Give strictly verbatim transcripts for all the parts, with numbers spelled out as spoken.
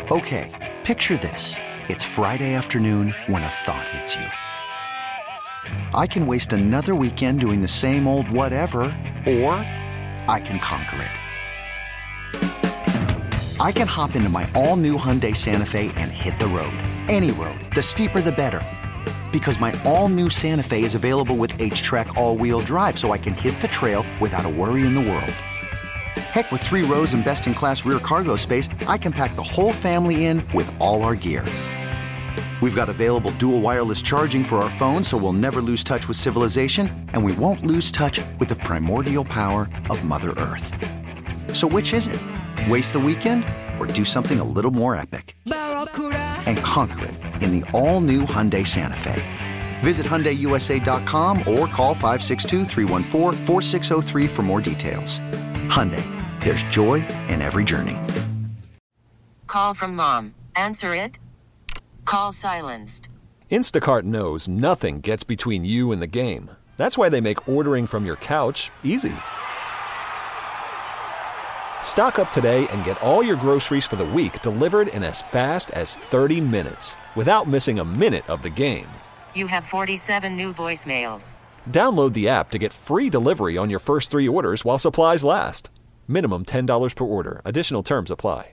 Okay, picture this. It's Friday afternoon when a thought hits you. I can waste another weekend doing the same old whatever, or I can conquer it. I can hop into my all-new Hyundai Santa Fe and hit the road. Any road. The steeper, the better. Because my all-new Santa Fe is available with H-Track all-wheel drive, so I can hit the trail without a worry in the world. Heck, with three rows and best-in-class rear cargo space, I can pack the whole family in with all our gear. We've got available dual wireless charging for our phones, so we'll never lose touch with civilization, and we won't lose touch with the primordial power of Mother Earth. So which is it? Waste the weekend or do something a little more epic? And conquer it in the all-new Hyundai Santa Fe. Visit Hyundai U S A dot com or call five six two, three one four, four six zero three for more details. Hyundai, there's joy in every journey. Call from mom. Answer it. Call silenced. Instacart knows nothing gets between you and the game. That's why they make ordering from your couch easy. Stock up today and get all your groceries for the week delivered in as fast as thirty minutes without missing a minute of the game. You have forty-seven new voicemails. Download the app to get free delivery on your first three orders while supplies last. Minimum ten dollars per order. Additional terms apply.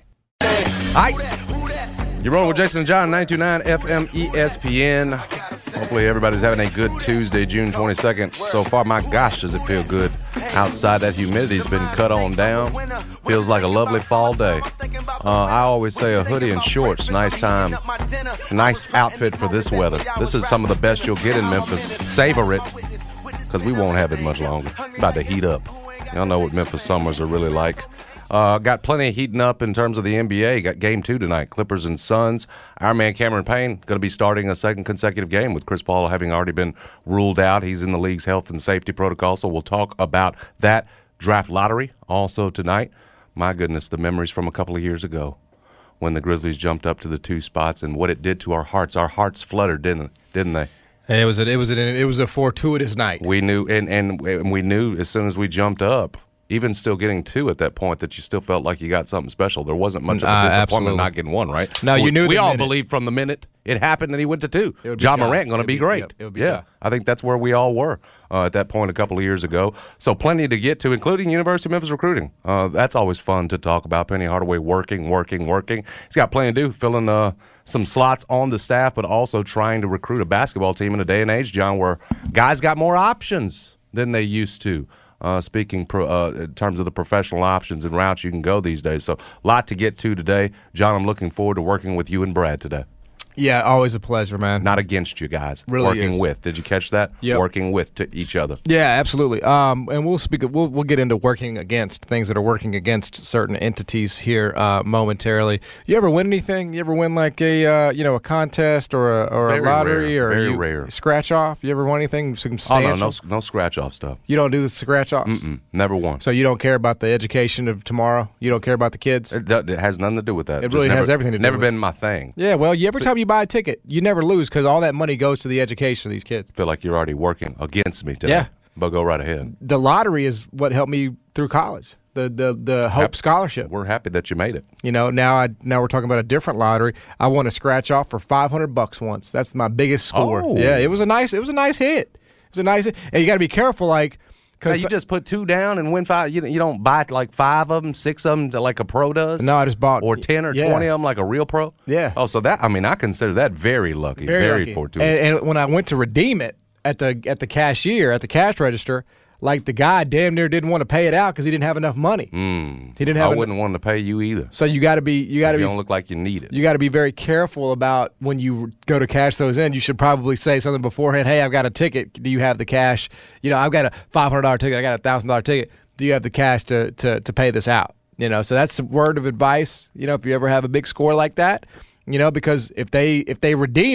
Hi. You're rolling with Jason and John, nine two nine F M E S P N. Hopefully everybody's having a good Tuesday, June twenty-second. So far, my gosh, does it feel good outside. That humidity's been cut on down. Feels like a lovely fall day. Uh, I always say a hoodie and shorts, nice time, nice outfit for this weather. This is some of the best you'll get in Memphis. Savor it, because we won't have it much longer. About to heat up. Y'all know what Memphis summers are really like. Uh, got plenty of heating up in terms of the N B A. Got game two tonight, Clippers and Suns. Our man Cameron Payne going to be starting a second consecutive game with Chris Paul having already been ruled out. He's in the league's health and safety protocol, so we'll talk about that. Draft lottery also tonight. My goodness, the memories from a couple of years ago when the Grizzlies jumped up to the two spots and what it did to our hearts. Our hearts fluttered, didn't didn't they? It was a, it was a, it was a fortuitous night. We knew, and, and and we knew as soon as we jumped up, even still getting two at that point, that you still felt like you got something special. There wasn't much of a uh, disappointment absolutely. not getting one, right? No, you we, knew We the all minute. believed from the minute it happened that he went to two. It would be John tough. Morant going It to would be be- great. yep, it would be yeah, tough. I think that's where we all were uh, at that point a couple of years ago. So plenty to get to, including University of Memphis recruiting. Uh, that's always fun to talk about. Penny Hardaway working, working, working. He's got plenty to do, filling uh, some slots on the staff, but also trying to recruit a basketball team in a day and age, John, where guys got more options than they used to. Uh, speaking pro, uh, in terms of the professional options and routes you can go these days. So a lot to get to today. John, I'm looking forward to working with you and Brad today. Yeah, always a pleasure, man. Not against you guys. Really Working is. with. Did you catch that? Yep. Working with to each other. Yeah, absolutely. Um, and we'll speak. We'll we'll get into working against things that are working against certain entities here uh, momentarily. You ever win anything? You ever win like a uh, you know a contest or a or Very a lottery rare. or Very you rare. scratch off? You ever won anything Oh, substantial? no, no, no scratch off stuff. You don't do the scratch offs. Mm-mm, never won. So you don't care about the education of tomorrow. You don't care about the kids. It, do- it has nothing to do with that. It Just really never, has everything to do Never with it. been my thing. Yeah, well, you, every So- time you buy a ticket, you never lose because all that money goes to the education of these kids. Feel like you're already working against me today. Yeah. But go right ahead. The lottery is what helped me through college. The the the Hope Hap- Scholarship. We're happy that you made it. You know, now I now we're talking about a different lottery. I won a scratch off for five hundred bucks once. That's my biggest score. Oh. Yeah, it was a nice it was a nice hit. It was a nice hit. And you got to be careful, like Now, because you just put two down and win five. You, you don't buy like five of them, six of them like a pro does? no, I just bought Or ten or yeah. twenty of them like a real pro? Yeah. Oh, so that, I mean, I consider that very lucky. Very, Very, lucky. fortuitous. And, and when I went to redeem it at the at the cashier at the cash register, like the guy damn near didn't want to pay it out because he didn't have enough money. Mm. He didn't I have. en- wouldn't want to pay you either. So you got to be you got to You be don't look like you need it. you got to be very careful about when you go to cash those in. You should probably say something beforehand. Hey, I've got a ticket. Do you have the cash? You know, I've got a five hundred dollar ticket. I got a thousand dollar ticket. Do you have the cash to, to to pay this out? You know, so that's a word of advice. You know, if you ever have a big score like that, you know, because if they if they redeem it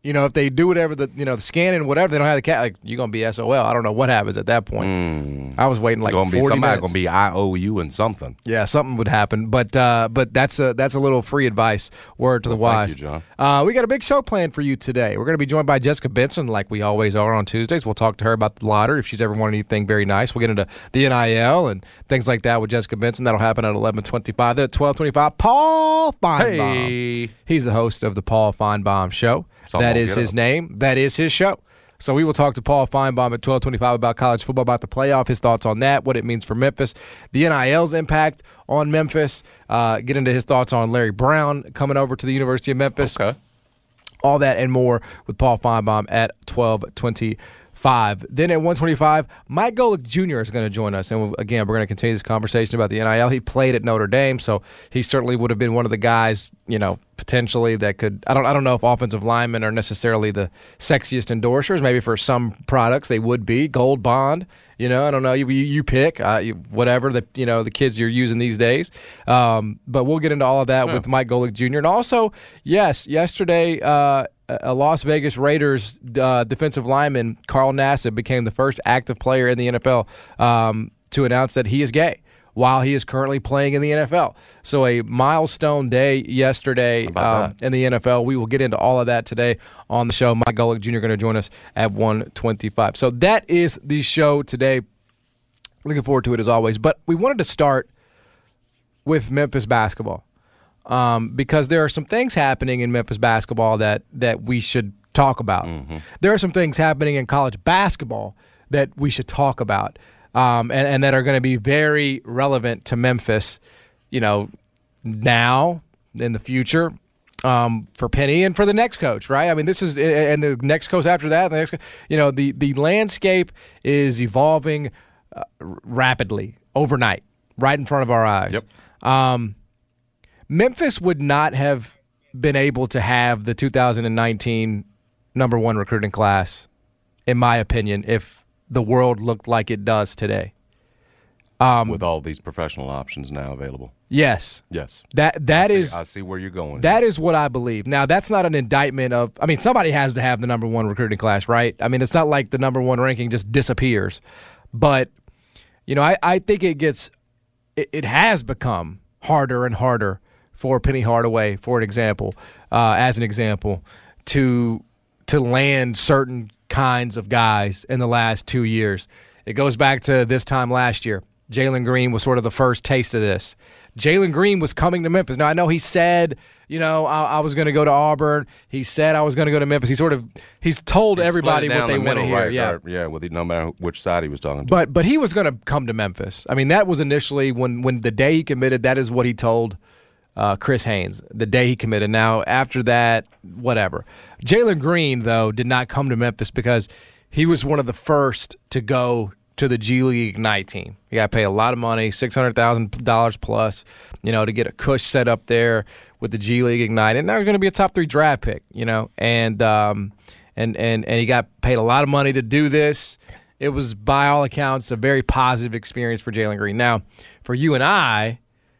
You know, if they do whatever the you know the scanning, whatever, they don't have the cat. Like you're gonna be S O L. I don't know what happens at that point. Mm. I was waiting like gonna forty be somebody minutes. gonna be I O U and something. Yeah, something would happen. But uh, but that's a that's a little free advice. Word to the Well, wise. thank you, John. Uh, we got a big show planned for you today. We're going to be joined by Jessica Benson, like we always are on Tuesdays. We'll talk to her about the lottery if she's ever wanted anything very nice. We'll get into the N I L and things like that with Jessica Benson. That'll happen at eleven twenty-five. Then at twelve twenty-five, Paul Feinbaum. Hey. He's the host of the Paul Feinbaum Show. Something that won't is get his up. name. That is his show. So we will talk to Paul Feinbaum at twelve twenty-five about college football, about the playoff, his thoughts on that, what it means for Memphis, the N I L's impact on Memphis, uh, get into his thoughts on Larry Brown coming over to the University of Memphis. Okay. All that and more with Paul Feinbaum at twelve twenty-five. Then at one twenty-five, Mike Golick Junior is going to join us. And we'll, again, we're going to continue this conversation about the N I L. He played at Notre Dame, so he certainly would have been one of the guys, you know, potentially that could – I don't I don't know if offensive linemen are necessarily the sexiest endorsers. Maybe for some products they would be. Gold Bond, you know, I don't know. You, you, you pick, uh, you, whatever, the you know, the kids you're using these days. Um, but we'll get into all of that Yeah. with Mike Golick Junior And also, yes, yesterday uh, – a Las Vegas Raiders uh, defensive lineman, Carl Nassib, became the first active player in the N F L um, to announce that he is gay while he is currently playing in the N F L. So a milestone day yesterday um, in the N F L. We will get into all of that today on the show. Mike Golick Junior going to join us at one twenty-five. So that is the show today. Looking forward to it as always. But we wanted to start with Memphis basketball. Um, because there are some things happening in Memphis basketball that, that we should talk about. Mm-hmm. There are some things happening in college basketball that we should talk about um, and, and that are going to be very relevant to Memphis, you know, now, in the future, um, for Penny and for the next coach, right? I mean, this is – and the next coach after that, the next, you know, the, the landscape is evolving uh, rapidly, overnight, right in front of our eyes. Yep. Um, Memphis would not have been able to have the two thousand nineteen number one recruiting class, in my opinion, if the world looked like it does today. Um, With all these professional options now available. Yes. Yes. That that I see, is I see where you're going. That is what I believe. Now, that's not an indictment of – I mean, somebody has to have the number one recruiting class, right? I mean, it's not like the number one ranking just disappears. But, you know, I, I think it gets it, – it has become harder and harder for Penny Hardaway, for an example, uh, as an example, to to land certain kinds of guys in the last two years. It goes back to this time last year. Jalen Green was sort of the first taste of this. Jalen Green was coming to Memphis. Now, I know he said, you know, I, I was going to go to Auburn. He said I was going to go to Memphis. He sort of he's told He everybody split it what down they the want to middle, hear. right, yeah, right, yeah, with the, no matter which side he was talking to. But but he was going to come to Memphis. I mean, that was initially when when the day he committed. That is what he told uh, Chris Haynes the day he committed. Now after that, whatever. Jalen Green though did not come to Memphis because he was one of the first to go to the G League Ignite team. You got to pay a lot of money, six hundred thousand dollars plus, you know, to get a cush set up there with the G League Ignite. And now you're going to be a top three draft pick, you know, and um, and and and he got paid a lot of money to do this. It was, by all accounts, a very positive experience for Jalen Green. Now, for you and I,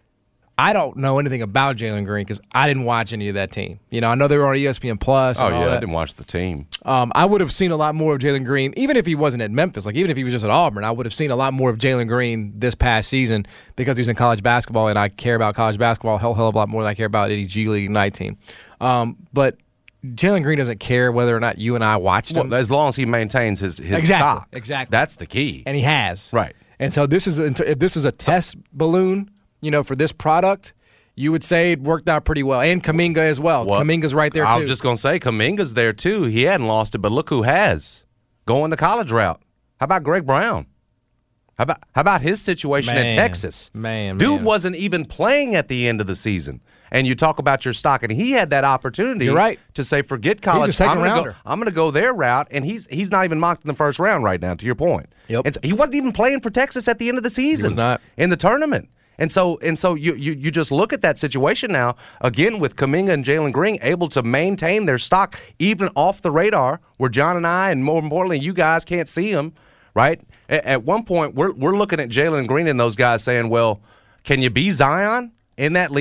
I don't know anything about Jalen Green because I didn't watch any of that team. You know, I know they were on E S P N Plus. oh, and all yeah, that. I didn't watch the team. Um, I would have seen a lot more of Jalen Green, even if he wasn't at Memphis. Like, even if he was just at Auburn, I would have seen a lot more of Jalen Green this past season because he was in college basketball, and I care about college basketball a hell, hell of a lot more than I care about any G League Ignite team. Um, but Jalen Green doesn't care whether or not you and I watched him. Well, as long as he maintains his, his Exactly, stock. exactly. That's the key. And he has. Right. And so this is a, if this is a test balloon, you know, for this product, you would say it worked out pretty well. And Kuminga as well. Well, Kuminga's right there, too. I was just going to say, Kuminga's there, too. He hadn't lost it, but look who has. Going the college route. How about Greg Brown? How about how about his situation Man, at Texas? man, Dude man. wasn't even playing at the end of the season. And you talk about your stock, and he had that opportunity You're right. to say, forget college. He's a second I'm gonna rounder. Go, I'm going to go their route, and he's he's not even mocked in the first round right now, to your point. Yep. And so he wasn't even playing for Texas at the end of the season. He was not. In the tournament. And so and so you, you you just look at that situation now, again, with Kuminga and Jalen Green able to maintain their stock even off the radar, where John and I, and more importantly, you guys can't see them, right? At, at one point, we're, we're looking at Jalen Green and those guys saying, well, can you be Zion in that league?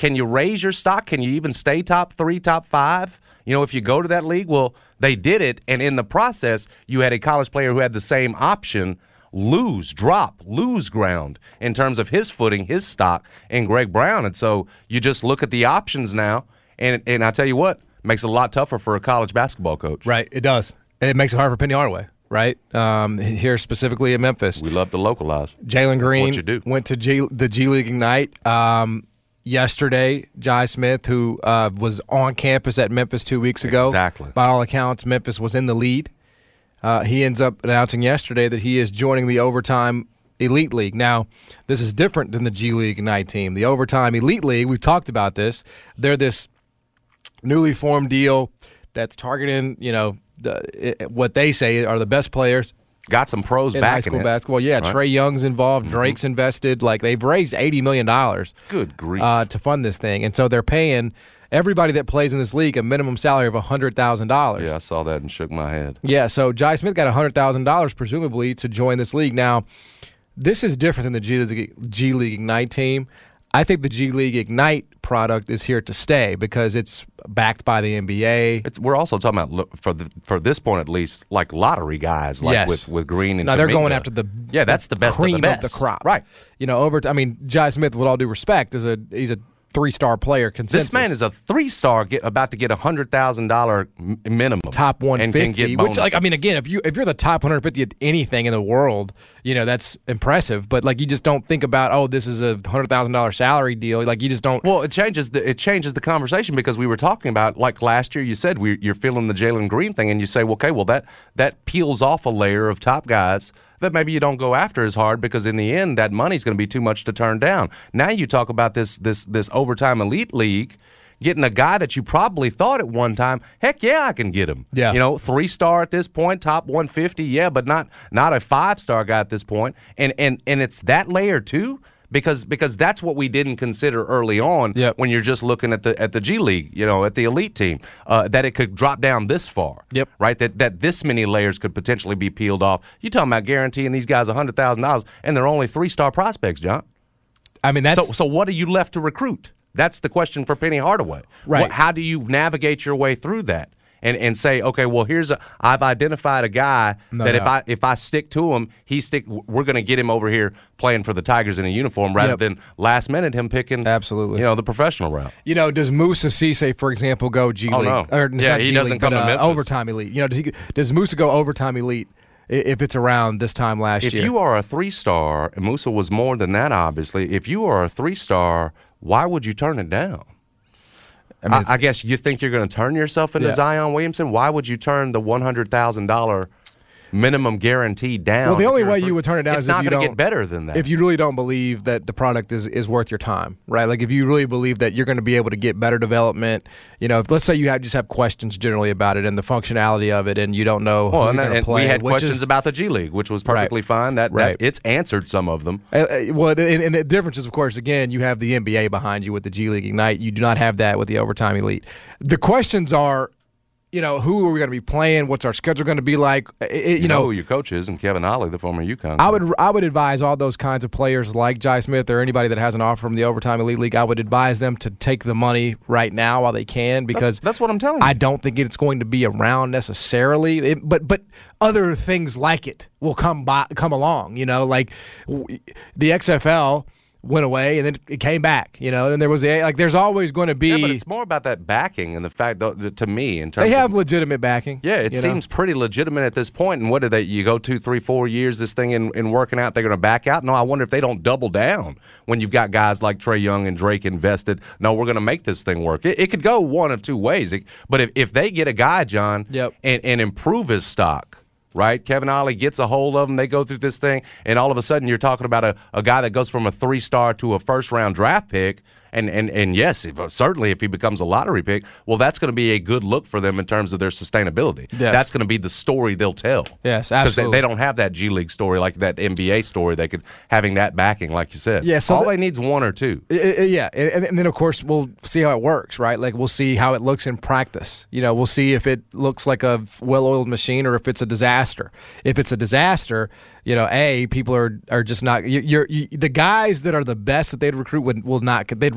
can you raise your stock? Can you even stay top three, top five? You know, if you go to that league, well, they did it, and in the process, you had a college player who had the same option lose, drop, lose ground in terms of his footing, his stock, and Greg Brown. And so you just look at the options now, and and I tell you what, makes it a lot tougher for a college basketball coach. Right, it does. It makes it hard for Penny Hardaway, right? Um, here specifically in Memphis. We love to localize. Jalen Green what you do. went to G, the G League Ignite. Um, yesterday, Jai Smith, who uh, was on campus at Memphis two weeks ago. Exactly. By all accounts, Memphis was in the lead. Uh, he ends up announcing yesterday that he is joining the Overtime Elite League. Now, this is different than the G League Ignite team. The Overtime Elite League, we've talked about this. They're this newly formed deal that's targeting, you know, the, it, what they say are the best players. Got some pros in back high school in it. basketball. Yeah, right? Trae Young's involved. Mm-hmm. Drake's invested. Like, they've raised eighty million dollars. Good grief. Uh, to fund this thing. And so they're paying everybody that plays in this league a minimum salary of one hundred thousand dollars. Yeah, I saw that and shook my head. Yeah, so Jai Smith got one hundred thousand dollars presumably to join this league. Now, this is different than the G League, G League Ignite team. I think the G League Ignite product is here to stay because it's backed by the N B A. It's, we're also talking about, for the, for this point at least, like lottery guys, like yes. with, with Green and Now, they're Kuminga. going after the yeah, that's the best cream of the best. of the crop. Right. You know, over. I mean, Jai Smith, with all due respect, is a he's a three-star player consensus. This man is a three-star, get, about to get a hundred thousand dollar minimum, top one fifty. and can get which, like, I bonuses. mean, again, if you if you're the top one hundred fifty at anything in the world, you know that's impressive. But like, you just don't think about, oh, this is a hundred thousand dollar salary deal. Like, you just don't. Well, it changes the it changes the conversation because we were talking about, like last year, you said we, you're feeling the Jalen Green thing, and you say, well, okay, well that that peels off a layer of top guys that maybe you don't go after as hard because in the end that money's going to be too much to turn down. Now you talk about this this this overtime elite league, getting a guy that you probably thought at one time, heck yeah, I can get him. Yeah. You know, three star at this point, top one fifty, yeah, but not not a five star guy at this point. And and and it's that layer too. Because because that's what we didn't consider early on yep. when you're just looking at the at the G League, you know, at the elite team, uh, that it could drop down this far. Yep. Right. That that this many layers could potentially be peeled off. You're talking about guaranteeing these guys a hundred thousand dollars, and they're only three star prospects, John. I mean, that's so. So what are you left to recruit? That's the question for Penny Hardaway. Right. What, how do you navigate your way through that? And, and say, okay, well, here's a I've identified a guy no that doubt. if I if I stick to him, he stick. We're going to get him over here playing for the Tigers in a uniform rather Yep. than last minute him picking Absolutely. you know the professional route. You know, does Musa Cisse, for example, go G Oh, League? no. Or, it's Yeah, not he G doesn't League, come but, to uh, Memphis. overtime elite. You know, does he does Musa go overtime elite i- if it's around this time last If year? you are a three star, and Musa was more than that, obviously. If you are a three star, why would you turn it down? I mean, I, it's- I guess you think you're going to turn yourself into Yeah. Zion Williamson. Why would you turn the one hundred thousand dollar minimum guarantee down? Well, the if only you're a way three- you would turn it down it's is if not you gonna don't- get better than that. if you really don't believe that the product is, is worth your time, right? Like, if you really believe that you're going to be able to get better development, you know, if let's say you have just have questions generally about it and the functionality of it, and you don't know who well, you're and, going to and play. we had which questions is, about the G League, which was perfectly Right. fine. That, Right. that it's answered some of them. Uh, uh, well, and, and the difference is, of course, again, you have the N B A behind you with the G League Ignite. You do not have that with the Overtime Elite. The questions are, you know, who are we going to be playing? What's our schedule going to be like? It, it, you, You, know, know, who your coach is, and Kevin Ollie, the former UConn. I would I would advise all those kinds of players like Jai Smith or anybody that has an offer from the Overtime Elite League, I would advise them to take the money right now while they can, because That's what I'm telling you. I don't think it's going to be around necessarily. It, but but other things like it will come by, come along. You know, like w- the X F L went away and then it came back. You know, and there was the like. There's always going to be. yeah, but it's more about that backing and the fact that, to me, in terms they have of legitimate backing. yeah, it you know? seems pretty legitimate at this point. And what do they? You go two, three, four years this thing in, in working out, they're going to back out. No, I wonder if they don't double down when you've got guys like Trae Young and Drake invested. No, we're going to make this thing work. It, it could go one of two ways. It, but if, if they get a guy, John, Yep. and, and improve his stock. Right, Kevin Ollie gets a hold of them. They go through this thing, and all of a sudden, you're talking about a, a guy that goes from a three star to a first round draft pick. And and and yes, if, certainly if he becomes a lottery pick, well, that's going to be a good look for them in terms of their sustainability. Yes. That's going to be the story they'll tell. Yes, Because they, absolutely. they don't have that G League story like that N B A story. They could having that backing, like you said. Yeah, so all the- they need is one or two. I- I- yeah, and, and then of course we'll see how it works, right? Like we'll see how it looks in practice. You know, we'll see if it looks like a well-oiled machine or if it's a disaster. If it's a disaster, you know, a people are are just not. You, you're you, the guys that are the best that they'd recruit would will not. They'd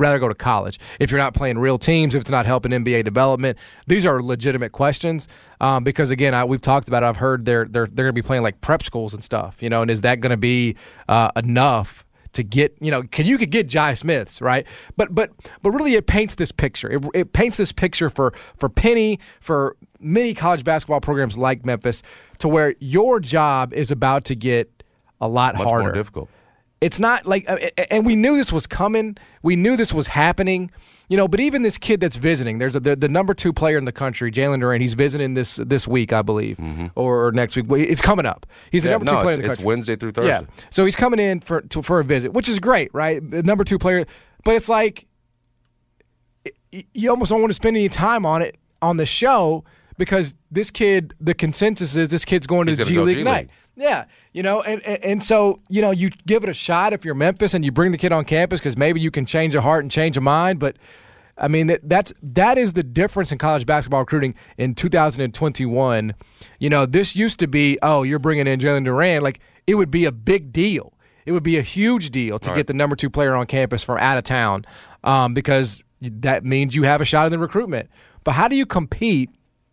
rather go to college if you're not playing real teams, if it's not helping N B A development? These are legitimate questions um, because, again, I, we've talked about it. I've heard they're, they're, they're going to be playing like prep schools and stuff, you know, and is that going to be uh, enough to get, you know, can you could get Jai Smiths, right? But but but really it paints this picture. It, it paints this picture for for Penny, for many college basketball programs like Memphis, to where your job is about to get a lot Much harder. more difficult. It's not like, and we knew this was coming. We knew this was happening, you know. But even this kid that's visiting, there's a, the, the number two player in the country, Jalen Duren. He's visiting this this week, I believe, mm-hmm. or, or next week. It's coming up. He's the yeah, number no, two player it's, in the country. It's Wednesday through Thursday. Yeah, so he's coming in for to, for a visit, which is great, right? The number two player, but it's like it, you almost don't want to spend any time on it on the show because this kid, the consensus is this kid's going to He's the gonna G go League G night. League. Yeah, you know, and, and and so, you know, you give it a shot if you're Memphis and you bring the kid on campus because maybe you can change a heart and change a mind. But, I mean, that, that's that is the difference in college basketball recruiting in two thousand twenty-one. You know, this used to be, oh, you're bringing in Jalen Duren. Like, it would be a big deal. It would be a huge deal to All get right. the number two player on campus from out of town um, because that means you have a shot in the recruitment. But how do you compete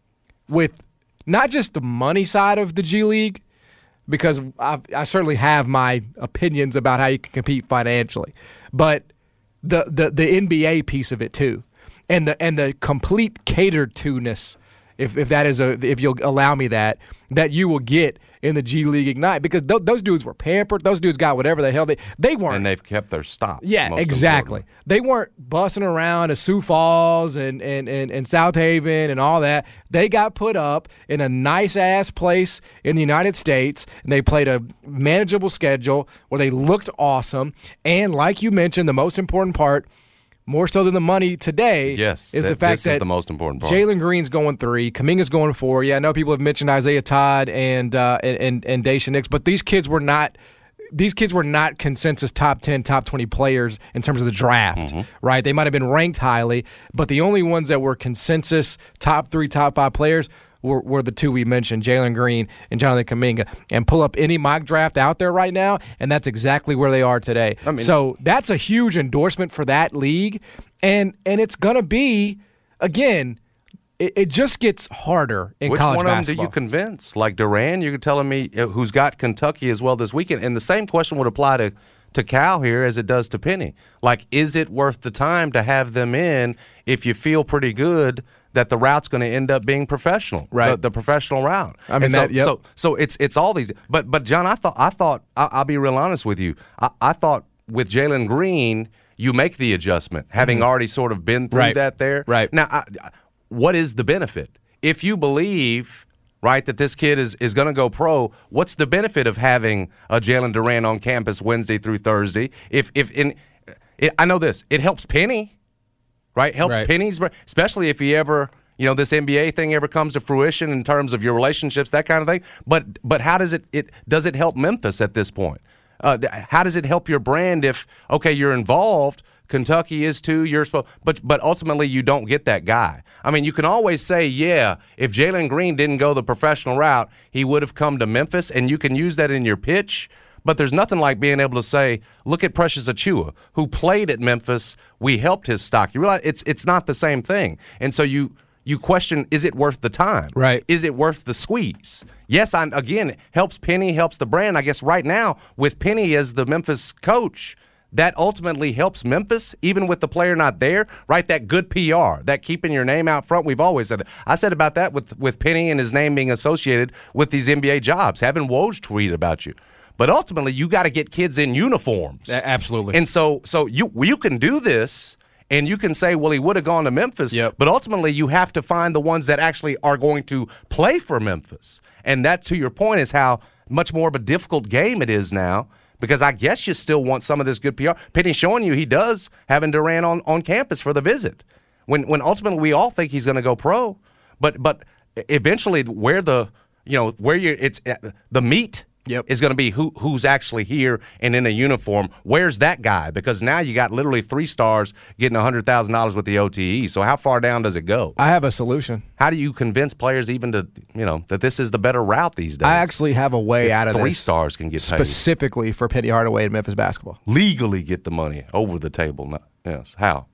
with not just the money side of the G League, because I, I certainly have my opinions about how you can compete financially, but the, the, the N B A piece of it too, and the and the complete catered to-ness, if if that is a if you'll allow me that that you will get in the G League Ignite, because th- those dudes were pampered. Those dudes got whatever the hell they they weren't. And they've kept their stops. Yeah, most exactly. importantly. They weren't busting around at Sioux Falls and, and, and, and South Haven and all that. They got put up in a nice-ass place in the United States, and they played a manageable schedule where they looked awesome. And like you mentioned, the most important part, more so than the money today, Yes, is that- the fact this that is the most important part. Jalen Green's going three, Kuminga's going four. Yeah, I know people have mentioned Isaiah Todd and uh, and and, and Daisha Nix, but these kids were not. These kids were not consensus top ten, top twenty players in terms of the draft, Mm-hmm. right? They might have been ranked highly, but the only ones that were consensus top three, top five players were, were the two we mentioned, Jalen Green and Jonathan Kuminga. And pull up any mock draft out there right now, and that's exactly where they are today. I mean- so that's a huge endorsement for that league, and and it's going to be, again, it, it just gets harder in Which college one of them basketball. do you convince? Like Duran, you're telling me uh, who's got Kentucky as well this weekend, and the same question would apply to to Cal here as it does to Penny. Like, is it worth the time to have them in if you feel pretty good that the route's going to end up being professional, Right. The, the professional route. I mean, And so, that- yep. so so it's it's all these. But but John, I thought I thought I, I'll be real honest with you. I, I thought with Jalen Green, you make the adjustment, having Mm-hmm. already sort of been through Right. that there. Right. Now, I, I- what is the benefit? If you believe, right, that this kid is, is going to go pro, what's the benefit of having a Jalen Duren on campus Wednesday through Thursday? If if in, it, I know this, it helps Penny, right? Helps Right. Penny's, especially if he ever, you know, this N B A thing ever comes to fruition in terms of your relationships, that kind of thing. But but how does it it does it help Memphis at this point? Uh, how does it help your brand if okay you're involved? Kentucky is too. You're supposed, but but ultimately you don't get that guy. I mean, you can always say, yeah, if Jalen Green didn't go the professional route, he would have come to Memphis, and you can use that in your pitch. But there's nothing like being able to say, look at Precious Achiuwa, who played at Memphis. We helped his stock. You realize it's it's not the same thing, and so you you question, is it worth the time? Right. Is it worth the squeeze? Yes, I, again, it helps Penny, helps the brand. I guess right now with Penny as the Memphis coach, that ultimately helps Memphis, even with the player not there, right? That good P R, that keeping your name out front. We've always said that. I said about that with, with Penny and his name being associated with these N B A jobs, having Woj tweet about you. But ultimately, you got to get kids in uniforms. A- absolutely. And so so you you can do this, and you can say, well, he would have gone to Memphis. Yep. But ultimately, you have to find the ones that actually are going to play for Memphis. And that, to your point, is how much more of a difficult game it is now. Because I guess you still want some of this good P R. Penny's showing you he does, having Duran on, on campus for the visit. When when ultimately we all think he's going to go pro, but but eventually where the you know where you it's the meat Yep. is going to be who who's actually here and in a uniform. Where's that guy? Because now you got literally three stars getting one hundred thousand dollars with the O T E. So how far down does it go? I have a solution. How do you convince players even to you know that this is the better route these days? I actually have a way If out of three this stars can get paid. specifically for Penny Hardaway and Memphis basketball. Legally get the money over the table. No, yes. How?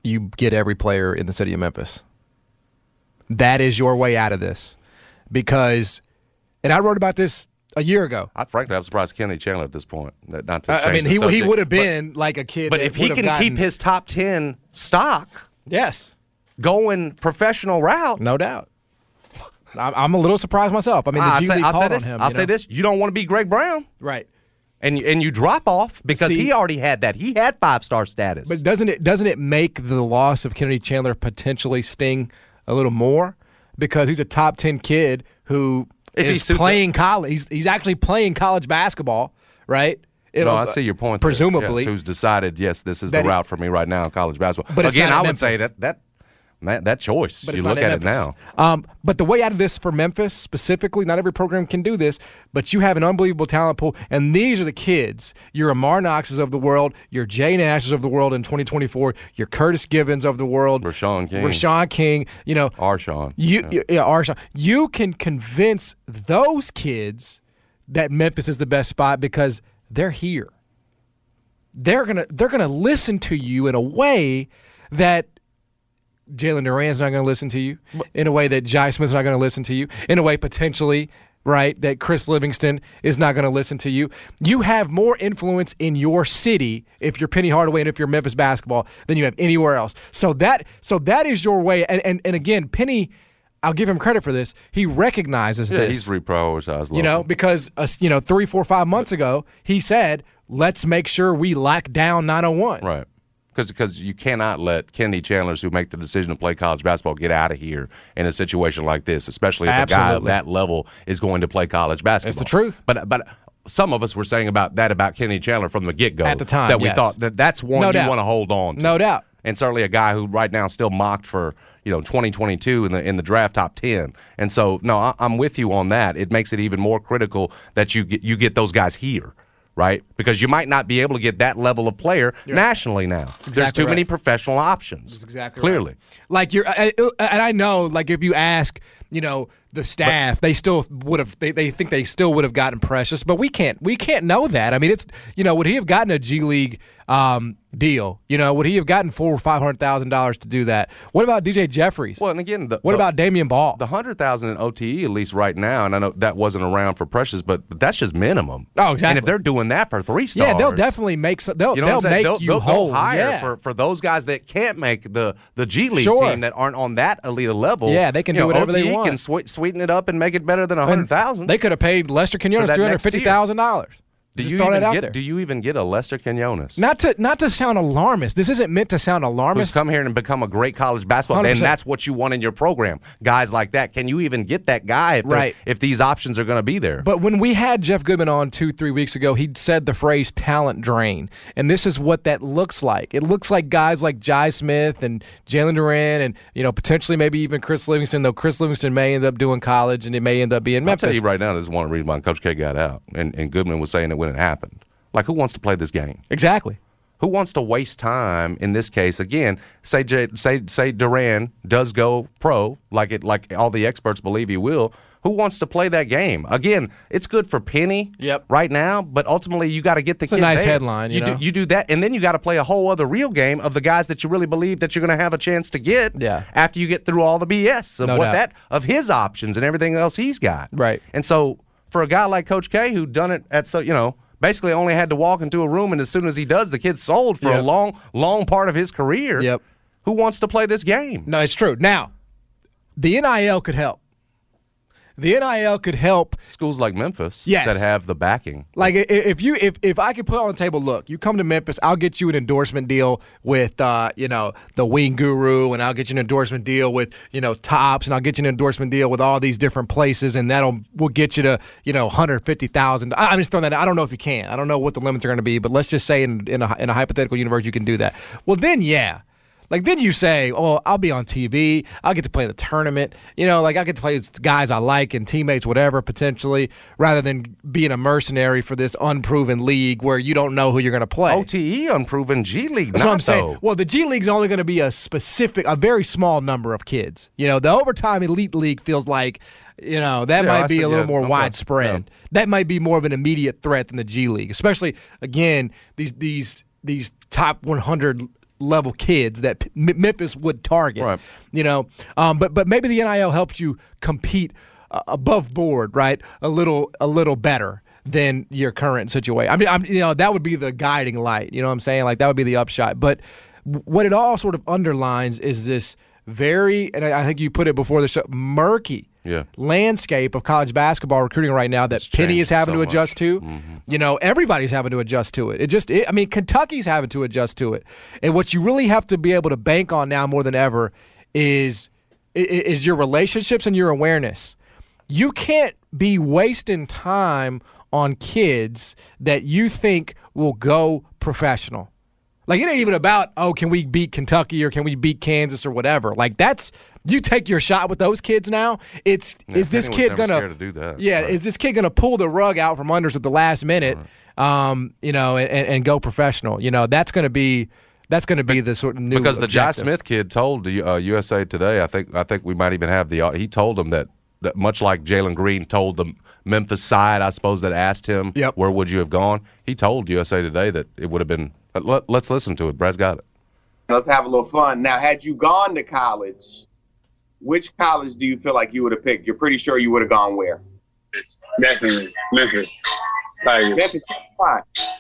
you get every player in the city of Memphis. That is your way out of this. Because, and I wrote about this a year ago. I, frankly, I'm surprised Kenny Chandler at this point. That not to I, I mean, change the he subject, he would have but- been like a kid. But that if he would have can gotten, keep his top ten stock yes, going professional route, no doubt. I'm, I'm a little surprised myself. I mean, the I'll G say, League I'll say called this. on him. I'll you say know? this. You don't want to be Greg Brown. Right. And you, and you drop off because See- he already had that. He had five-star status. But doesn't it doesn't it make the loss of Kennedy Chandler potentially sting a little more? Because he's a top ten kid who If he is suits playing college. He's, he's actually playing college basketball, right? no, It'll- I see your point. there. Presumably. Yes, who's decided, yes, this is That the he- route for me right now in college basketball. But it's Again, not I in would say Memphis. that that that, that choice, But you it's look not in at Memphis. it now. Um, but the way out of this for Memphis specifically, not every program can do this, but you have an unbelievable talent pool, and these are the kids. Your Amar Knoxes of the world, your Jay Nashes of the world in twenty twenty-four, your Curtis Givens of the world, Rashawn King. Rashawn King, you know, Arshawn. You, Yeah. you, yeah, Arshawn. You can convince those kids that Memphis is the best spot because they're here. They're gonna they're gonna listen to you in a way that Jalen Duran's not going to listen to you, in a way that Jai Smith's not going to listen to you, in a way potentially, right, that Chris Livingston is not going to listen to you. You have more influence in your city if you're Penny Hardaway and if you're Memphis basketball than you have anywhere else. So that so that is your way. And and, and again, Penny, I'll give him credit for this. He recognizes Yeah, this. he's reprioritized. You know, local. because uh, you know, three, four, five months ago, he said, "Let's make sure we lock down nine oh one." Right. Because you cannot let Kenny Chandlers, who make the decision to play college basketball, get out of here in a situation like this, especially if Absolutely. a guy at that level is going to play college basketball. It's the truth. But but some of us were saying about that about Kenny Chandler from the get-go. At the time, that we yes. thought that that's one No you doubt. want to hold on to. No doubt. And certainly a guy who right now is still mocked for, you know, twenty twenty-two in the in the draft top ten. And so, no, I, I'm with you on that. It makes it even more critical that you get you get those guys here. Right? Because you might not be able to get that level of player You're nationally now. There's exactly too many right. professional options. That's exactly Clearly. right. Like you're, I, I- and I know, like if you ask, you know, the staff, they still would have. They, they think they still would have gotten Precious, but we can't. We can't know that. I mean, it's you know, would he have gotten a G League um, deal? You know, would he have gotten four or five hundred thousand dollars to do that? What about D J Jeffries? Well, and again, the, what the, about Damian Ball? the hundred thousand in O T E at least right now? And I know that wasn't around for Precious, but, but that's just minimum. Oh, exactly. And if they're doing that for three stars, yeah, they'll definitely make. Some, they'll You know they'll what I'm saying? make They'll, you they'll, whole. they'll hire yeah. for, for those guys that can't make the, the G League Sure. team that aren't on that elite level. Yeah, they can you do know, whatever O T E they want. can swe- sweeten it up and make it better than a And hundred thousand. They could have paid Lester Quinones that three hundred next fifty thousand dollars. Do Just you throw even that out get? there. Do you even get a Lester Quinones? Not to not to sound alarmist. This isn't meant to sound Who's alarmist. come here and become a great college basketball, one hundred and percent. that's what you want in your program. Guys like that. Can you even get that guy if, they're- Right. if these options are going to be there? But when we had Jeff Goodman on two, three weeks ago, he said the phrase talent drain. And this is what that looks like. It looks like guys like Jai Smith and Jalen Duran and, you know, potentially maybe even Chris Livingston, though Chris Livingston may end up doing college and it may end up being I'll Memphis. tell you right now, this is one of the reasons why Coach K got out, and, and Goodman was saying it when it happened. Like, who wants to play this game? Exactly. Who wants to waste time in this case? Again, say J, say say Duran does go pro, like it like all the experts believe he will. Who wants to play that game? Again, it's good for Penny Yep. right now, but ultimately you got to get the It's a kid nice there. headline, you know? do you do that, and then you got to play a whole other real game of the guys that you really believe that you're going to have a chance to get. Yeah. After you get through all the B S of No what doubt. that of his options and everything else he's got. Right. And so for a guy like Coach K, who done it at so you know. Basically, only had to walk into a room, and as soon as he does, the kid's sold for Yep. a long, long part of his career. Yep. Who wants to play this game? No, it's true. Now, the N I L could help. The N I L could help. Schools like Memphis Yes. that have the backing. Like i- if you if if I could put on the table, look, you come to Memphis, I'll get you an endorsement deal with uh, you know, the Wing Guru, and I'll get you an endorsement deal with, you know, Tops, and I'll get you an endorsement deal with all these different places, and that'll will get you to, you know, one hundred fifty thousand. I'm just throwing that out. I don't know if you can. I don't know what the limits are going to be, but let's just say in in a, in a hypothetical universe you can do that. Well, then yeah. Like, then you say, oh, I'll be on T V. I'll get to play in the tournament. You know, like, I get to play with guys I like and teammates, whatever, potentially, rather than being a mercenary for this unproven league where you don't know who you're going to play. O T E unproven G League. That's not what I'm saying. though. Well, the G League's only going to be a specific, a very small number of kids. You know, the overtime elite league feels like, you know, that Yeah, might I be see, a little yeah, more okay, widespread. yeah. That might be more of an immediate threat than the G League, especially, again, these these these top one hundred level kids that P- Memphis would target. Right. You know, um, but but maybe the N I L helps you compete uh, above board, right? A little a little better than your current situation. I mean, I'm, you know, that would be the guiding light. You know what I'm saying? Like that would be the upshot. But w- what it all sort of underlines is this very, and I, I think you put it before the show, murky Yeah. landscape of college basketball recruiting right now that It's Penny is changed having so to adjust much. to. Mhm. You know, everybody's having to adjust to it. It just, it, I mean, Kentucky's having to adjust to it. And what you really have to be able to bank on now more than ever is is your relationships and your awareness. You can't be wasting time on kids that you think will go professional. Like, it ain't even about, oh, can we beat Kentucky or can we beat Kansas or whatever. Like, that's, you take your shot with those kids now. It's, Yeah, is this Penny was kid never going scared to do that. yeah, Right. is this kid going to pull the rug out from under us at the last minute, um, you know, and, and go professional? You know, that's going to be, that's going to be the sort of new Because the Jai objective. Smith kid told the uh, U S A Today, I think I think we might even have the, he told them that, that much like Jalen Green told the Memphis side, I suppose, that asked him, Yep. where would you have gone? He told U S A Today that it would have been, let, let's listen to it. Brad's got it. Let's have a little fun. Now, had you gone to college, which college do you feel like you would have picked? You're pretty sure you would have gone where? It's definitely Memphis. Tigers. Memphis. Why?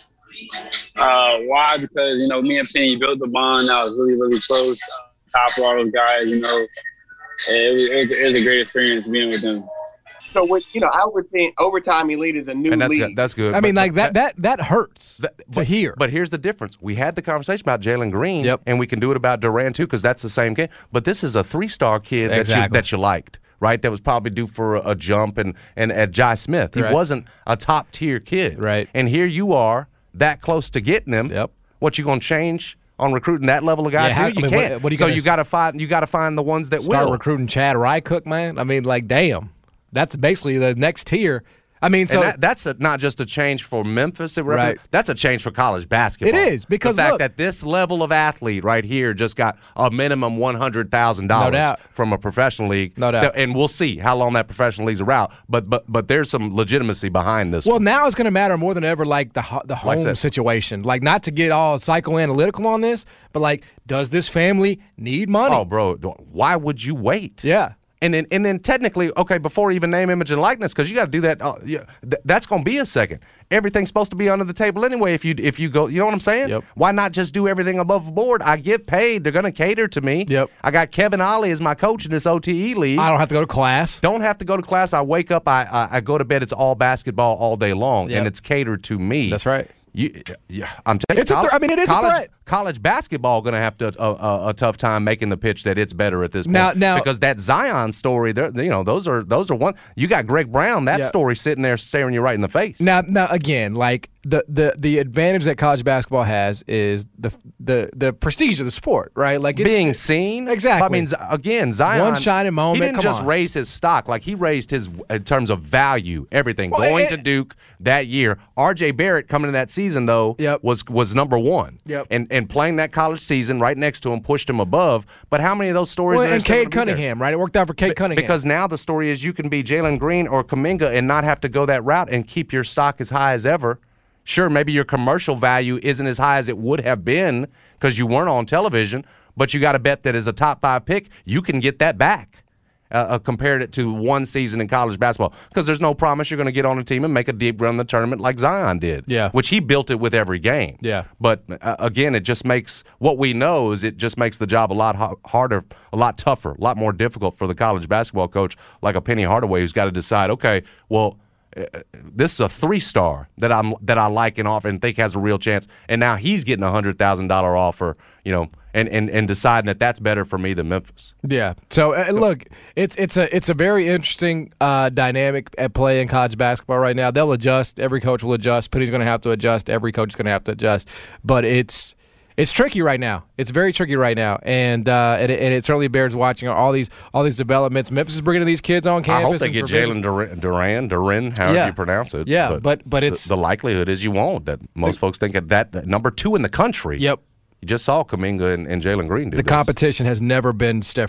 Uh, why? Because, you know, me and Penny built the bond. I was really, really close. Top of all those guys, you know. It was, it, was, it was a great experience being with them. So, with, you know, overtime, overtime elite is a new And that's league. good. That's good. I mean, But- like, that, that, that hurts That- to but, hear. But here's the difference. We had the conversation about Jalen Green, Yep. and we can do it about Durant, too, because that's the same game. But this is a three-star kid that, you, Exactly. that you liked, right? That was probably due for a, a jump. And, and at Jai Smith, he Right. wasn't a top-tier kid. Right. And here you are, that close to getting him. Yep. What, you going to change on recruiting that level of guy, Yeah, how- too? You I mean, what- can't. what are you so gonna you got to find you got to find the ones that Start will. recruiting Chad Rycook, man. I mean, like, damn. That's basically the next tier. I mean, so and that, that's a, not just a change for Memphis. It repre- Right. That's a change for college basketball. It is, because the fact look- that this level of athlete right here just got a minimum one hundred thousand No dollars doubt. from a professional league. No doubt. That- and we'll see how long that professional league's around. But but but there's some legitimacy behind this. Well, one. now it's going to matter more than ever, like the ho- the Like I home said. situation. Like, not to get all psychoanalytical on this, but like, does this family need money? Oh, bro, why would you wait? Yeah. And then, and then technically, okay, before even name, image, and likeness, because you got to do that. Uh, yeah, th- that's going to be a second. Everything's supposed to be under the table anyway. If you if you go, you know what I'm saying? Yep. Why not just do everything above board? I get paid. They're going to cater to me. Yep. I got Kevin Ollie as my coach in this O T E league. I don't have to go to class. Don't have to go to class. I wake up. I I, I go to bed. It's all basketball all day long, Yep. and it's catered to me. That's right. You, yeah, I'm telling you, It's a thre- I mean, it is a college, threat. College basketball going to have to a, a, a tough time making the pitch that it's better at this point. Now- now- because that Zion story, there, you know, those are those are one. You got Greg Brown. That Yeah. story sitting there staring you right in the face. Now, now again, like the, the the advantage that college basketball has is the the the prestige of the sport, right? Like it's being seen, Exactly. I mean, Z- again, Zion. One shining moment, He didn't come just on. raise his stock; like he raised his in terms of value, everything. Well, Going it- to Duke that year, R J Barrett coming in that season though Yep. was was number one. Yep. And and playing that college season right next to him pushed him above. But how many of those stories? Well, are there and still Cade gonna be there? Cunningham, right? It worked out for Cade Cunningham Because now the story is you can be Jalen Green or Kuminga and not have to go that route and keep your stock as high as ever. Sure, maybe your commercial value isn't as high as it would have been because you weren't on television, but you got to bet that as a top five pick, you can get that back. Uh, uh, compared it to one season in college basketball, because there's no promise you're going to get on a team and make a deep run in the tournament like Zion did. Yeah. Which he built it with every game. Yeah. But uh, again, it just makes what we know is it just makes the job a lot ha- harder, a lot tougher, a lot more difficult for the college basketball coach like a Penny Hardaway who's got to decide, okay, well, uh, this is a three-star that I'm that I like and offer and think has a real chance, and now he's getting a hundred thousand dollar offer, you know, and, and and deciding that that's better for me than Memphis. Yeah. So uh, look, it's it's a it's a very interesting uh, dynamic at play in college basketball right now. They'll adjust. Every coach will adjust. Penny's going to have to adjust. Every coach is going to have to adjust. But it's it's tricky right now. It's very tricky right now, and uh, and, it, and it certainly bears watching all these all these developments. Memphis is bringing these kids on I campus. hope they and get provision- Jalen Duran, Duran, Duran, however Yeah. you pronounce it. Yeah, but- but the- it's- the, likelihood is you won't. That most folks think that, that that number two in the country. Yep. You just saw Kuminga and, and Jalen Green do The this. competition has never been stiffer.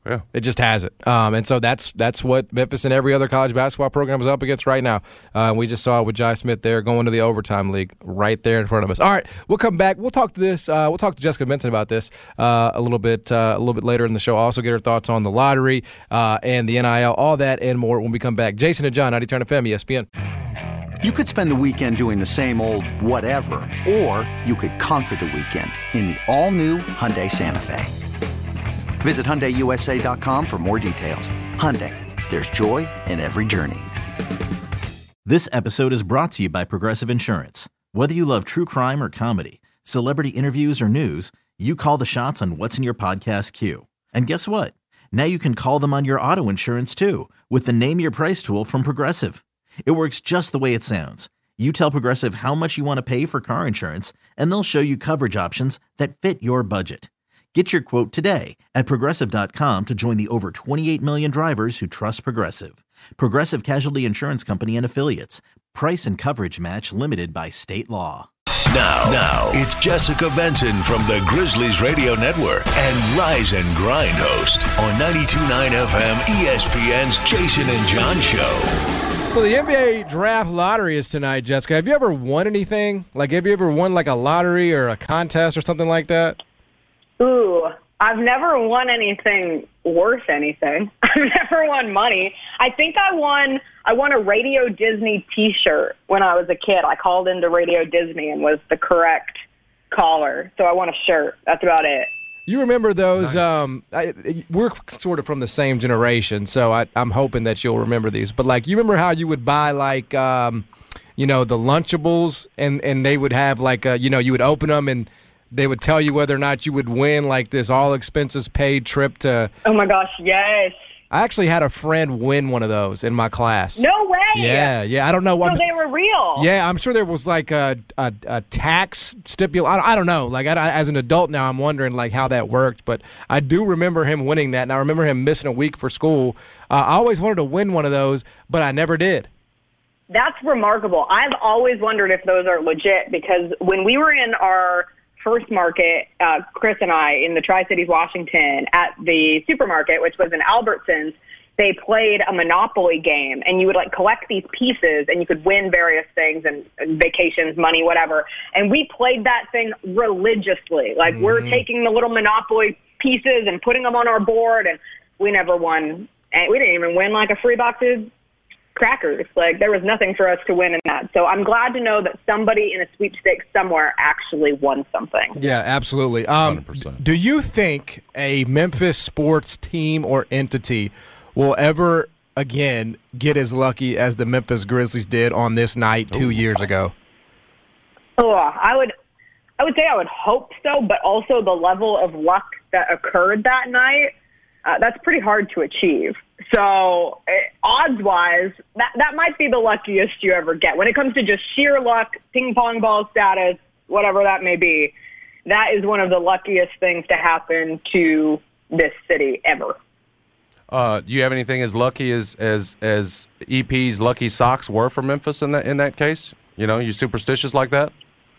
Yeah. It just hasn't. Um, and so that's that's what Memphis and every other college basketball program is up against right now. Uh, we just saw it with Jai Smith there going to the overtime league right there in front of us. All right, we'll come back. We'll talk to this. Uh, we'll talk to Jessica Benson about this uh, a little bit uh, a little bit later in the show. I'll also get her thoughts on the lottery uh, and the N I L, all that and more when we come back. Jason and John, ninety Turn F M, E S P N. You could spend the weekend doing the same old whatever, or you could conquer the weekend in the all-new Hyundai Santa Fe. Visit Hyundai U S A dot com for more details. Hyundai, there's joy in every journey. This episode is brought to you by Progressive Insurance. Whether you love true crime or comedy, celebrity interviews or news, you call the shots on what's in your podcast queue. And guess what? Now you can call them on your auto insurance too with the Name Your Price tool from Progressive. It works just the way it sounds. You tell Progressive how much you want to pay for car insurance, and they'll show you coverage options that fit your budget. Get your quote today at Progressive dot com to join the over twenty-eight million drivers who trust Progressive. Progressive Casualty Insurance Company and Affiliates. Price and coverage match limited by state law. Now, now, it's Jessica Benson from the Grizzlies Radio Network and Rise and Grind host on ninety-two point nine F M E S P N's Jason and John Show. So the N B A draft lottery is tonight, Jessica. Have you ever won anything? Like, have you ever won like a lottery or a contest or something like that? Ooh, I've never won anything worth anything. I've never won money. I think I won I won a Radio Disney T-shirt when I was a kid. I called into Radio Disney and was the correct caller. So I won a shirt. That's about it. You remember those? Nice. Um, I, we're sort of from the same generation, so I, I'm hoping that you'll remember these. But, like, you remember how you would buy, like, um, you know, the Lunchables, and, and they would have, like, a, you know, you would open them and they would tell you whether or not you would win, like, this all-expenses-paid trip to... Oh, my gosh, yes. I actually had a friend win one of those in my class. No way! Yeah, yeah. I don't know. So I'm, they were real. Yeah, I'm sure there was, like, a, a, a tax stipulation. I, I don't know. Like, I, as an adult now, I'm wondering, like, how that worked. But I do remember him winning that, and I remember him missing a week for school. Uh, I always wanted to win one of those, but I never did. That's remarkable. I've always wondered if those are legit, because when we were in our first market, uh, Chris and I, in the Tri-Cities, Washington, at the supermarket, which was in Albertsons, they played a Monopoly game, and you would, like, collect these pieces, and you could win various things, and, and vacations, money, whatever. And we played that thing religiously. Like, mm-hmm. we're taking the little Monopoly pieces and putting them on our board, and we never won. And we didn't even win, like, a free box of crackers. Like, there was nothing for us to win in that. So I'm glad to know that somebody in a sweepstakes somewhere actually won something. Yeah, absolutely. Um, one hundred percent. Do you think a Memphis sports team or entity will ever again get as lucky as the Memphis Grizzlies did on this night two Ooh. years ago? Oh, I would, I would say I would hope so, but also the level of luck that occurred that night, uh, that's pretty hard to achieve. So uh, odds-wise, that that might be the luckiest you ever get. When it comes to just sheer luck, ping pong ball status, whatever that may be, that is one of the luckiest things to happen to this city ever. Uh, do you have anything as lucky as as as E P's lucky socks were for Memphis in that in that case? You know, you superstitious like that?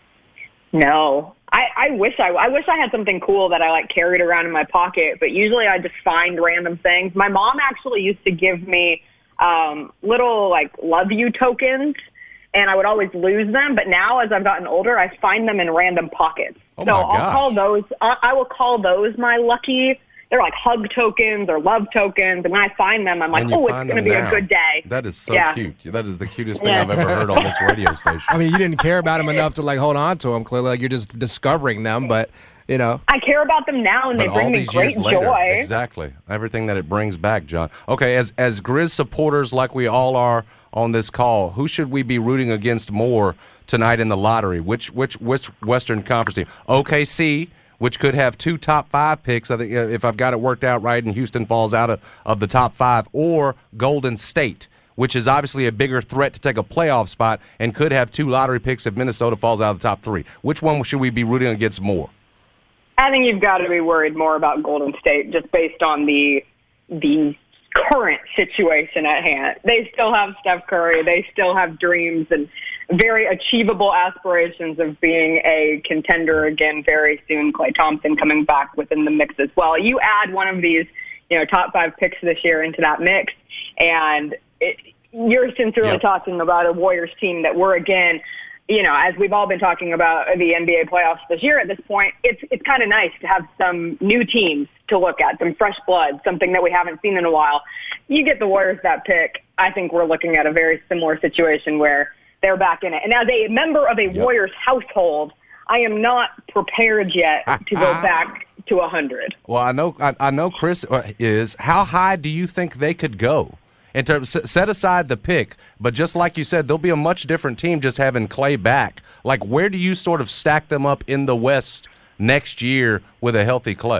No, I, I wish I I wish I had something cool that I like carried around in my pocket. But usually I just find random things. My mom actually used to give me um, little like love you tokens, and I would always lose them. But now, as I've gotten older, I find them in random pockets. Oh so my I'll gosh. call those. I, I will call those my lucky. They're like hug tokens or love tokens, and when I find them, I'm like, oh, it's going to be now. a good day. That is so yeah. cute. That is the cutest thing Yeah. I've ever heard on this radio station. I mean, you didn't care about them enough to like hold on to them. Clearly, like you're just discovering them, but you know. I care about them now, and But they bring all me these great years later, joy. exactly. Everything that it brings back, John. Okay, as as Grizz supporters like we all are on this call, who should we be rooting against more tonight in the lottery? Which which which Western Conference team? O K C, which could have two top five picks, I think, uh, if I've got it worked out right, and Houston falls out of, of the top five, or Golden State, which is obviously a bigger threat to take a playoff spot and could have two lottery picks if Minnesota falls out of the top three. Which one should we be rooting against more? I think you've got to be worried more about Golden State just based on the the current situation at hand. They still have Steph Curry. They still have dreams and very achievable aspirations of being a contender again very soon. Klay Thompson coming back within the mix as well. You add one of these you know, top five picks this year into that mix. And it, you're sincerely Yep. talking about a Warriors team that we're, again, you know, as we've all been talking about the N B A playoffs this year at this point, it's it's kind of nice to have some new teams to look at, some fresh blood, something that we haven't seen in a while. You get the Warriors that pick, I think we're looking at a very similar situation where they're back in it. And as a member of a Yep. Warriors household, I am not prepared yet to go back to one hundred. Well, I know I, I know Chris is. How high do you think they could go? In terms, set aside the pick, but just like you said, they'll be a much different team just having Clay back. Like, where do you sort of stack them up in the West next year with a healthy Clay?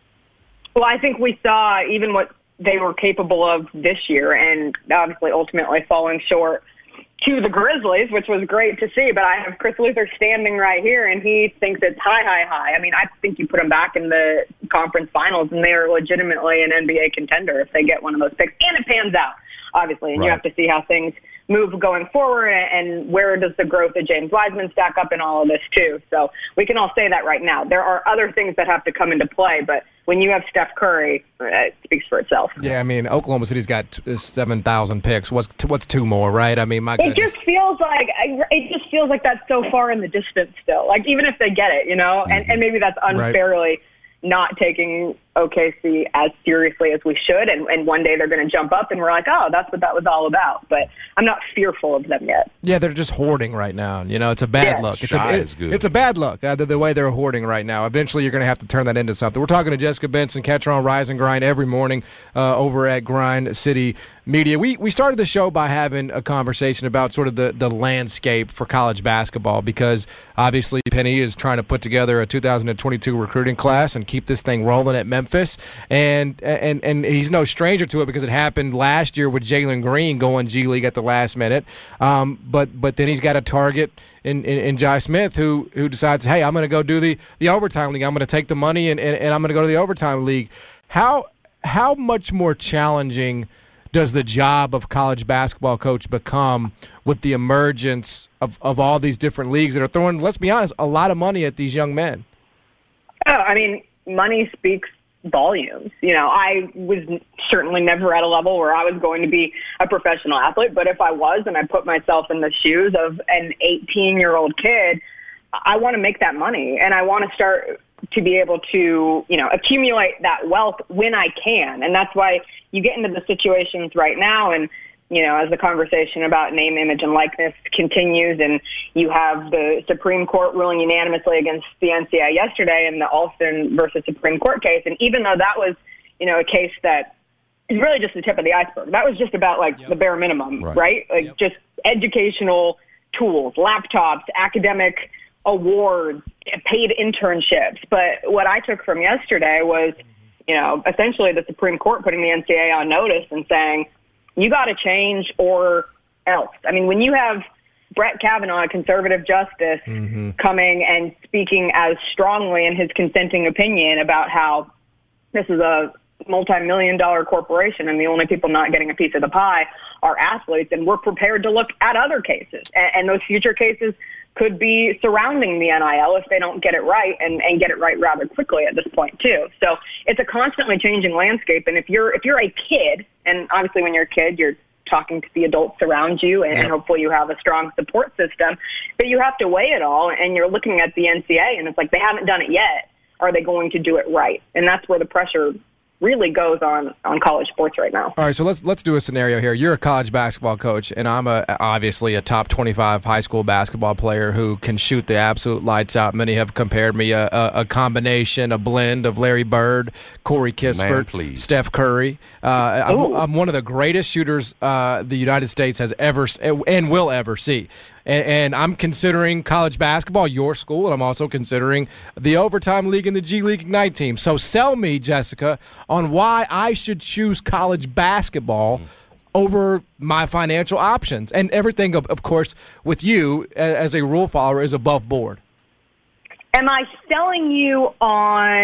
Well, I think we saw even what they were capable of this year, and obviously ultimately falling short to the Grizzlies, which was great to see. But I have Chris Luther standing right here, and he thinks it's high, high, high. I mean, I think you put them back in the conference finals, and they are legitimately an N B A contender if they get one of those picks, and it pans out, obviously. And Right. you have to see how things move going forward, and where does the growth of James Wiseman stack up in all of this, too. So we can all say that right now. There are other things that have to come into play, but when you have Steph Curry, it speaks for itself. Yeah, I mean, Oklahoma City's got t- seven thousand picks. What's t- what's two more, right? I mean, my It goodness. just feels like it just feels like that's so far in the distance still. Like, even if they get it, you know, and, and maybe that's unfairly not taking O K C as seriously as we should, and, and one day they're going to jump up and we're like, oh, that's what that was all about. But I'm not fearful of them yet. Yeah, they're just hoarding right now. You know, it's a bad Yeah. look. It's Shy a, is good. It's a bad look, uh, the, the way they're hoarding right now. Eventually, you're going to have to turn that into something. We're talking to Jessica Benson, catch her on Rise and Grind every morning uh, over at Grind City Media. We we started the show by having a conversation about sort of the, the landscape for college basketball, because obviously Penny is trying to put together a two thousand twenty-two recruiting class and keep this thing rolling at Memphis. And and and he's no stranger to it because it happened last year with Jalen Green going G League at the last minute. Um, but but then he's got a target in, in, in Jai Smith who who decides, hey, I'm going to go do the, the overtime league. I'm going to take the money and, and, and I'm going to go to the overtime league. How how much more challenging does the job of college basketball coach become with the emergence of, of all these different leagues that are throwing, let's be honest, a lot of money at these young men? Oh, I mean, money speaks volumes. You know, I was certainly never at a level where I was going to be a professional athlete, but if I was and I put myself in the shoes of an eighteen-year-old kid, I want to make that money, and I want to start to be able to, you know, accumulate that wealth when I can. And that's why you get into the situations right now, and, you know, as the conversation about name, image, and likeness continues, and you have the Supreme Court ruling unanimously against the N C A A yesterday in the Alston versus Supreme Court case. And even though that was, you know, a case that is really just the tip of the iceberg, that was just about, like, yep. the bare minimum, right? right? Like, yep. just educational tools, laptops, academic awards, paid internships. But what I took from yesterday was, you know, essentially the Supreme Court putting the N C A A on notice and saying, you got to change or else. I mean, when you have Brett Kavanaugh, a conservative justice, mm-hmm. coming and speaking as strongly in his consenting opinion about how this is a multi-million dollar corporation and the only people not getting a piece of the pie are athletes, and we're prepared to look at other cases. And, and those future cases could be surrounding the N I L if they don't get it right, and, and get it right rather quickly at this point too. So it's a constantly changing landscape. And if you're if you're a kid, and obviously when you're a kid, you're talking to the adults around you, and, and hopefully you have a strong support system, but you have to weigh it all, and you're looking at the N C A A, and it's like, they haven't done it yet. Are they going to do it right? And that's where the pressure really goes on on college sports right now. All right, so let's let's do a scenario here. You're a college basketball coach, and I'm a obviously a top twenty-five high school basketball player who can shoot the absolute lights out. Many have compared me a, a, a combination, a blend of Larry Bird, Corey Kispert, Steph Curry. Uh, I'm, I'm one of the greatest shooters uh, the United States has ever and will ever see. And, and I'm considering college basketball, your school, and I'm also considering the overtime league and the G League Ignite team. So sell me, Jessica, on why I should choose college basketball mm. over my financial options. And everything, of, of course, with you as a rule follower is above board. Am I selling you on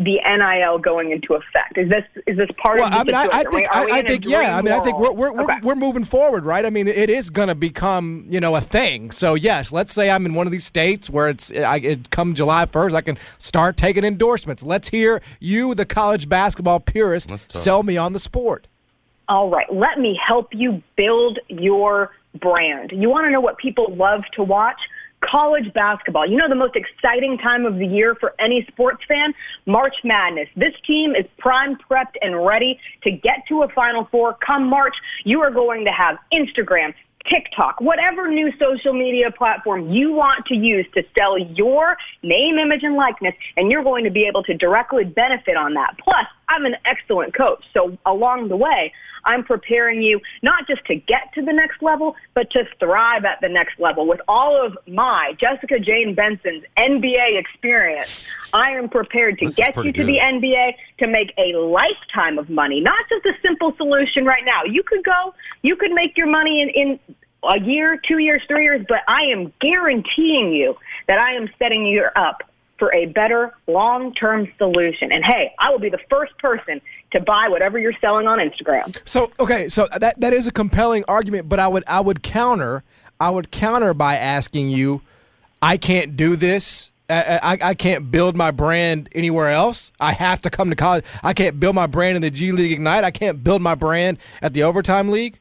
the N I L going into effect? Is this is this part well, of the I mean, I, I situation? think, Are we I, I in a think, yeah. I mean, I think we're dream we're, world? we're, Okay. we're moving forward, right? I mean, it is going to become, you know, a thing. So yes, let's say I'm in one of these states where it's I it come July first, I can start taking endorsements. Let's hear you, the college basketball purist, sell me on the sport. All right, let me help you build your brand. You want to know what people love to watch? College basketball. You know the most exciting time of the year for any sports fan? March Madness. This team is prime, prepped, and ready to get to a Final Four. Come March, you are going to have Instagram, TikTok, whatever new social media platform you want to use to sell your name, image, and likeness, and you're going to be able to directly benefit on that. Plus, I'm an excellent coach, so along the way, I'm preparing you not just to get to the next level, but to thrive at the next level. With all of my, Jessica Jane Benson's N B A experience, I am prepared to This is get pretty you to good. the N B A to make a lifetime of money, not just a simple solution right now. You could go, you could make your money in, in a year, two years, three years, but I am guaranteeing you that I am setting you up for a better long-term solution. And hey, I will be the first person to buy whatever you're selling on Instagram. So okay, so that that is a compelling argument, but I would I would counter I would counter by asking you, I can't do this. I, I, I can't build my brand anywhere else. I have to come to college. I can't build my brand in the G League Ignite. I can't build my brand at the Overtime League.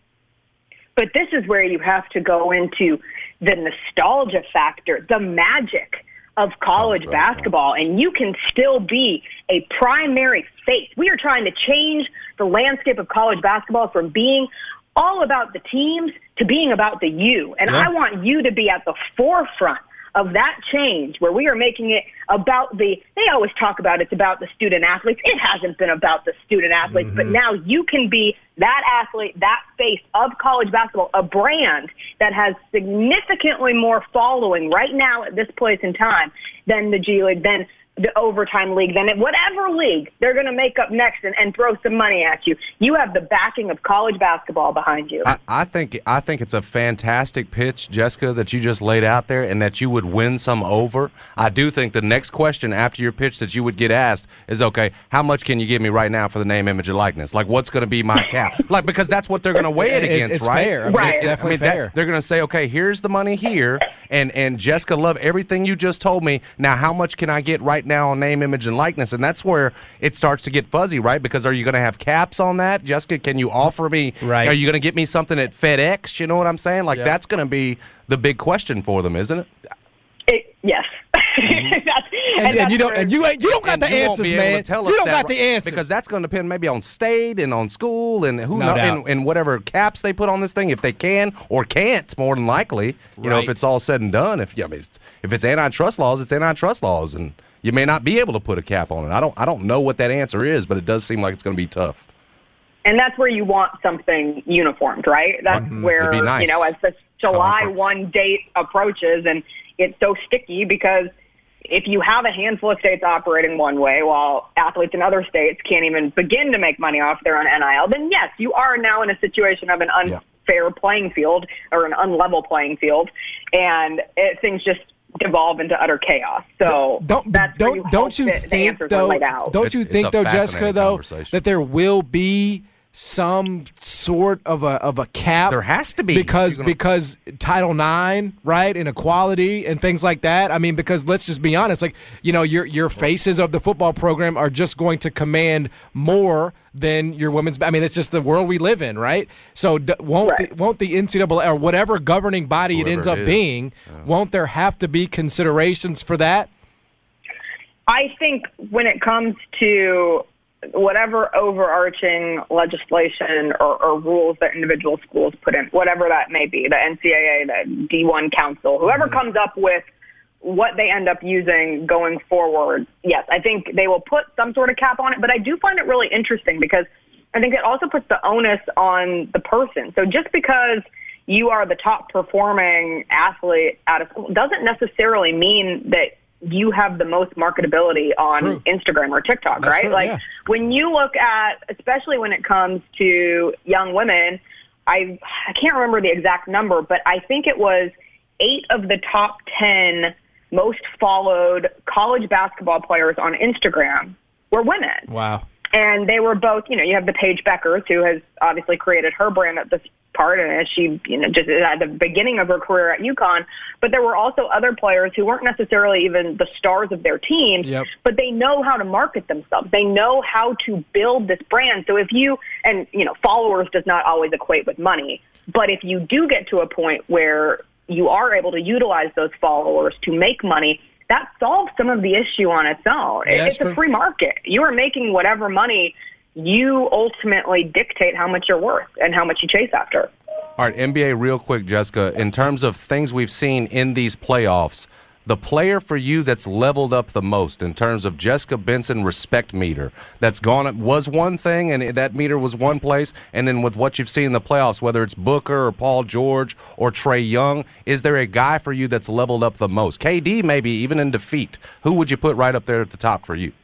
But this is where you have to go into the nostalgia factor, the magic of college basketball, and you can still be a primary face. We are trying to change the landscape of college basketball from being all about the teams to being about the you. And Yeah. I want you to be at the forefront of that change where we are making it about the, they always talk about it's about the student athletes. It hasn't been about the student athletes, Mm-hmm. but now you can be that athlete, that face of college basketball, a brand that has significantly more following right now at this place in time than the G League, than the Overtime League, than whatever league they're going to make up next and, and throw some money at you. You have the backing of college basketball behind you. I, I think I think it's a fantastic pitch, Jessica, that you just laid out there, and that you would win some over. I do think the next question after your pitch that you would get asked is, okay, how much can you give me right now for the name, image, and likeness? Like, what's going to be my cap? Like, because that's what they're going to weigh it It's- against, it's right? fair. I mean, Right. it's definitely that- fair. they're going to say, okay, here's the money here, and and Jessica, love everything you just told me. Now, how much can I get right now on name, image, and likeness? And that's where it starts to get fuzzy, right? Because are you going to have caps on that, Jessica? Can you offer me? Right. Are you going to get me something at FedEx? You know what I'm saying? Like Yeah. that's going to be the big question for them, isn't it? It, yes. That's- And, and that's you don't where- and you ain't you don't got And the you won't answers, be able to man. tell You us don't that got the right- answers because that's going to depend maybe on state and on school and who No know, doubt. and, and whatever caps they put on this thing, if they can or can't, more than likely. You know, if Right. it's all said and done, if I mean, it's- if it's antitrust laws, it's antitrust laws, and you may not be able to put a cap on it. I don't I don't know what that answer is, but it does seem like it's going to be tough. And that's where you want something uniformed, right? That's Mhm. where, It'd be nice. you know, as the July Conference. first date approaches, and it's so sticky because if you have a handful of states operating one way while athletes in other states can't even begin to make money off their own N I L, then yes, you are now in a situation of an unfair playing field or an unlevel playing field, and it, things just devolve into utter chaos. So Don't that's where you don't don't hope you that the think answers are though? laid out. Don't It's- you it's think a though, Jessica, fascinating though, conversation. that there will be some sort of a of a cap? There has to be. because You're gonna- because Title nine, right, and equality and things like that. I mean, because let's just be honest, like you know, your your faces of the football program are just going to command more than your women's. I mean, it's just the world we live in, right? So d- won't Right. the, won't the N C double A or whatever governing body Whoever it ends it up is. being, won't there have to be considerations for that? I think when it comes to whatever overarching legislation or, or rules that individual schools put in, whatever that may be, the N C double A, the D one Council, whoever comes up with what they end up using going forward, yes, I think they will put some sort of cap on it. But I do find it really interesting because I think it also puts the onus on the person. So just because you are the top performing athlete at a school doesn't necessarily mean that you have the most marketability on True. Instagram or TikTok, That's right? true, like yeah. when you look at, especially when it comes to young women, I I can't remember the exact number, but I think it was eight of the top ten most followed college basketball players on Instagram were women. Wow. And they were both, you know, you have the Paige Beckers, who has obviously created her brand at this part, and she, you know, just at the beginning of her career at UConn. But there were also other players who weren't necessarily even the stars of their teams, yep. but they know how to market themselves. They know how to build this brand. So if you, and, you know, followers does not always equate with money, but if you do get to a point where you are able to utilize those followers to make money, that solves some of the issue on its own. Yeah, it's a free market. You are making whatever money. You ultimately dictate how much you're worth and how much you chase after. All right, N B A real quick, Jessica. In terms of things we've seen in these playoffs, the player for you that's leveled up the most in terms of Jessica Benson respect meter, that's gone up, was one thing, and that meter was one place, and then with what you've seen in the playoffs, whether it's Booker or Paul George or Trae Young, is there a guy for you that's leveled up the most? K D maybe, even in defeat. Who would you put right up there at the top for you?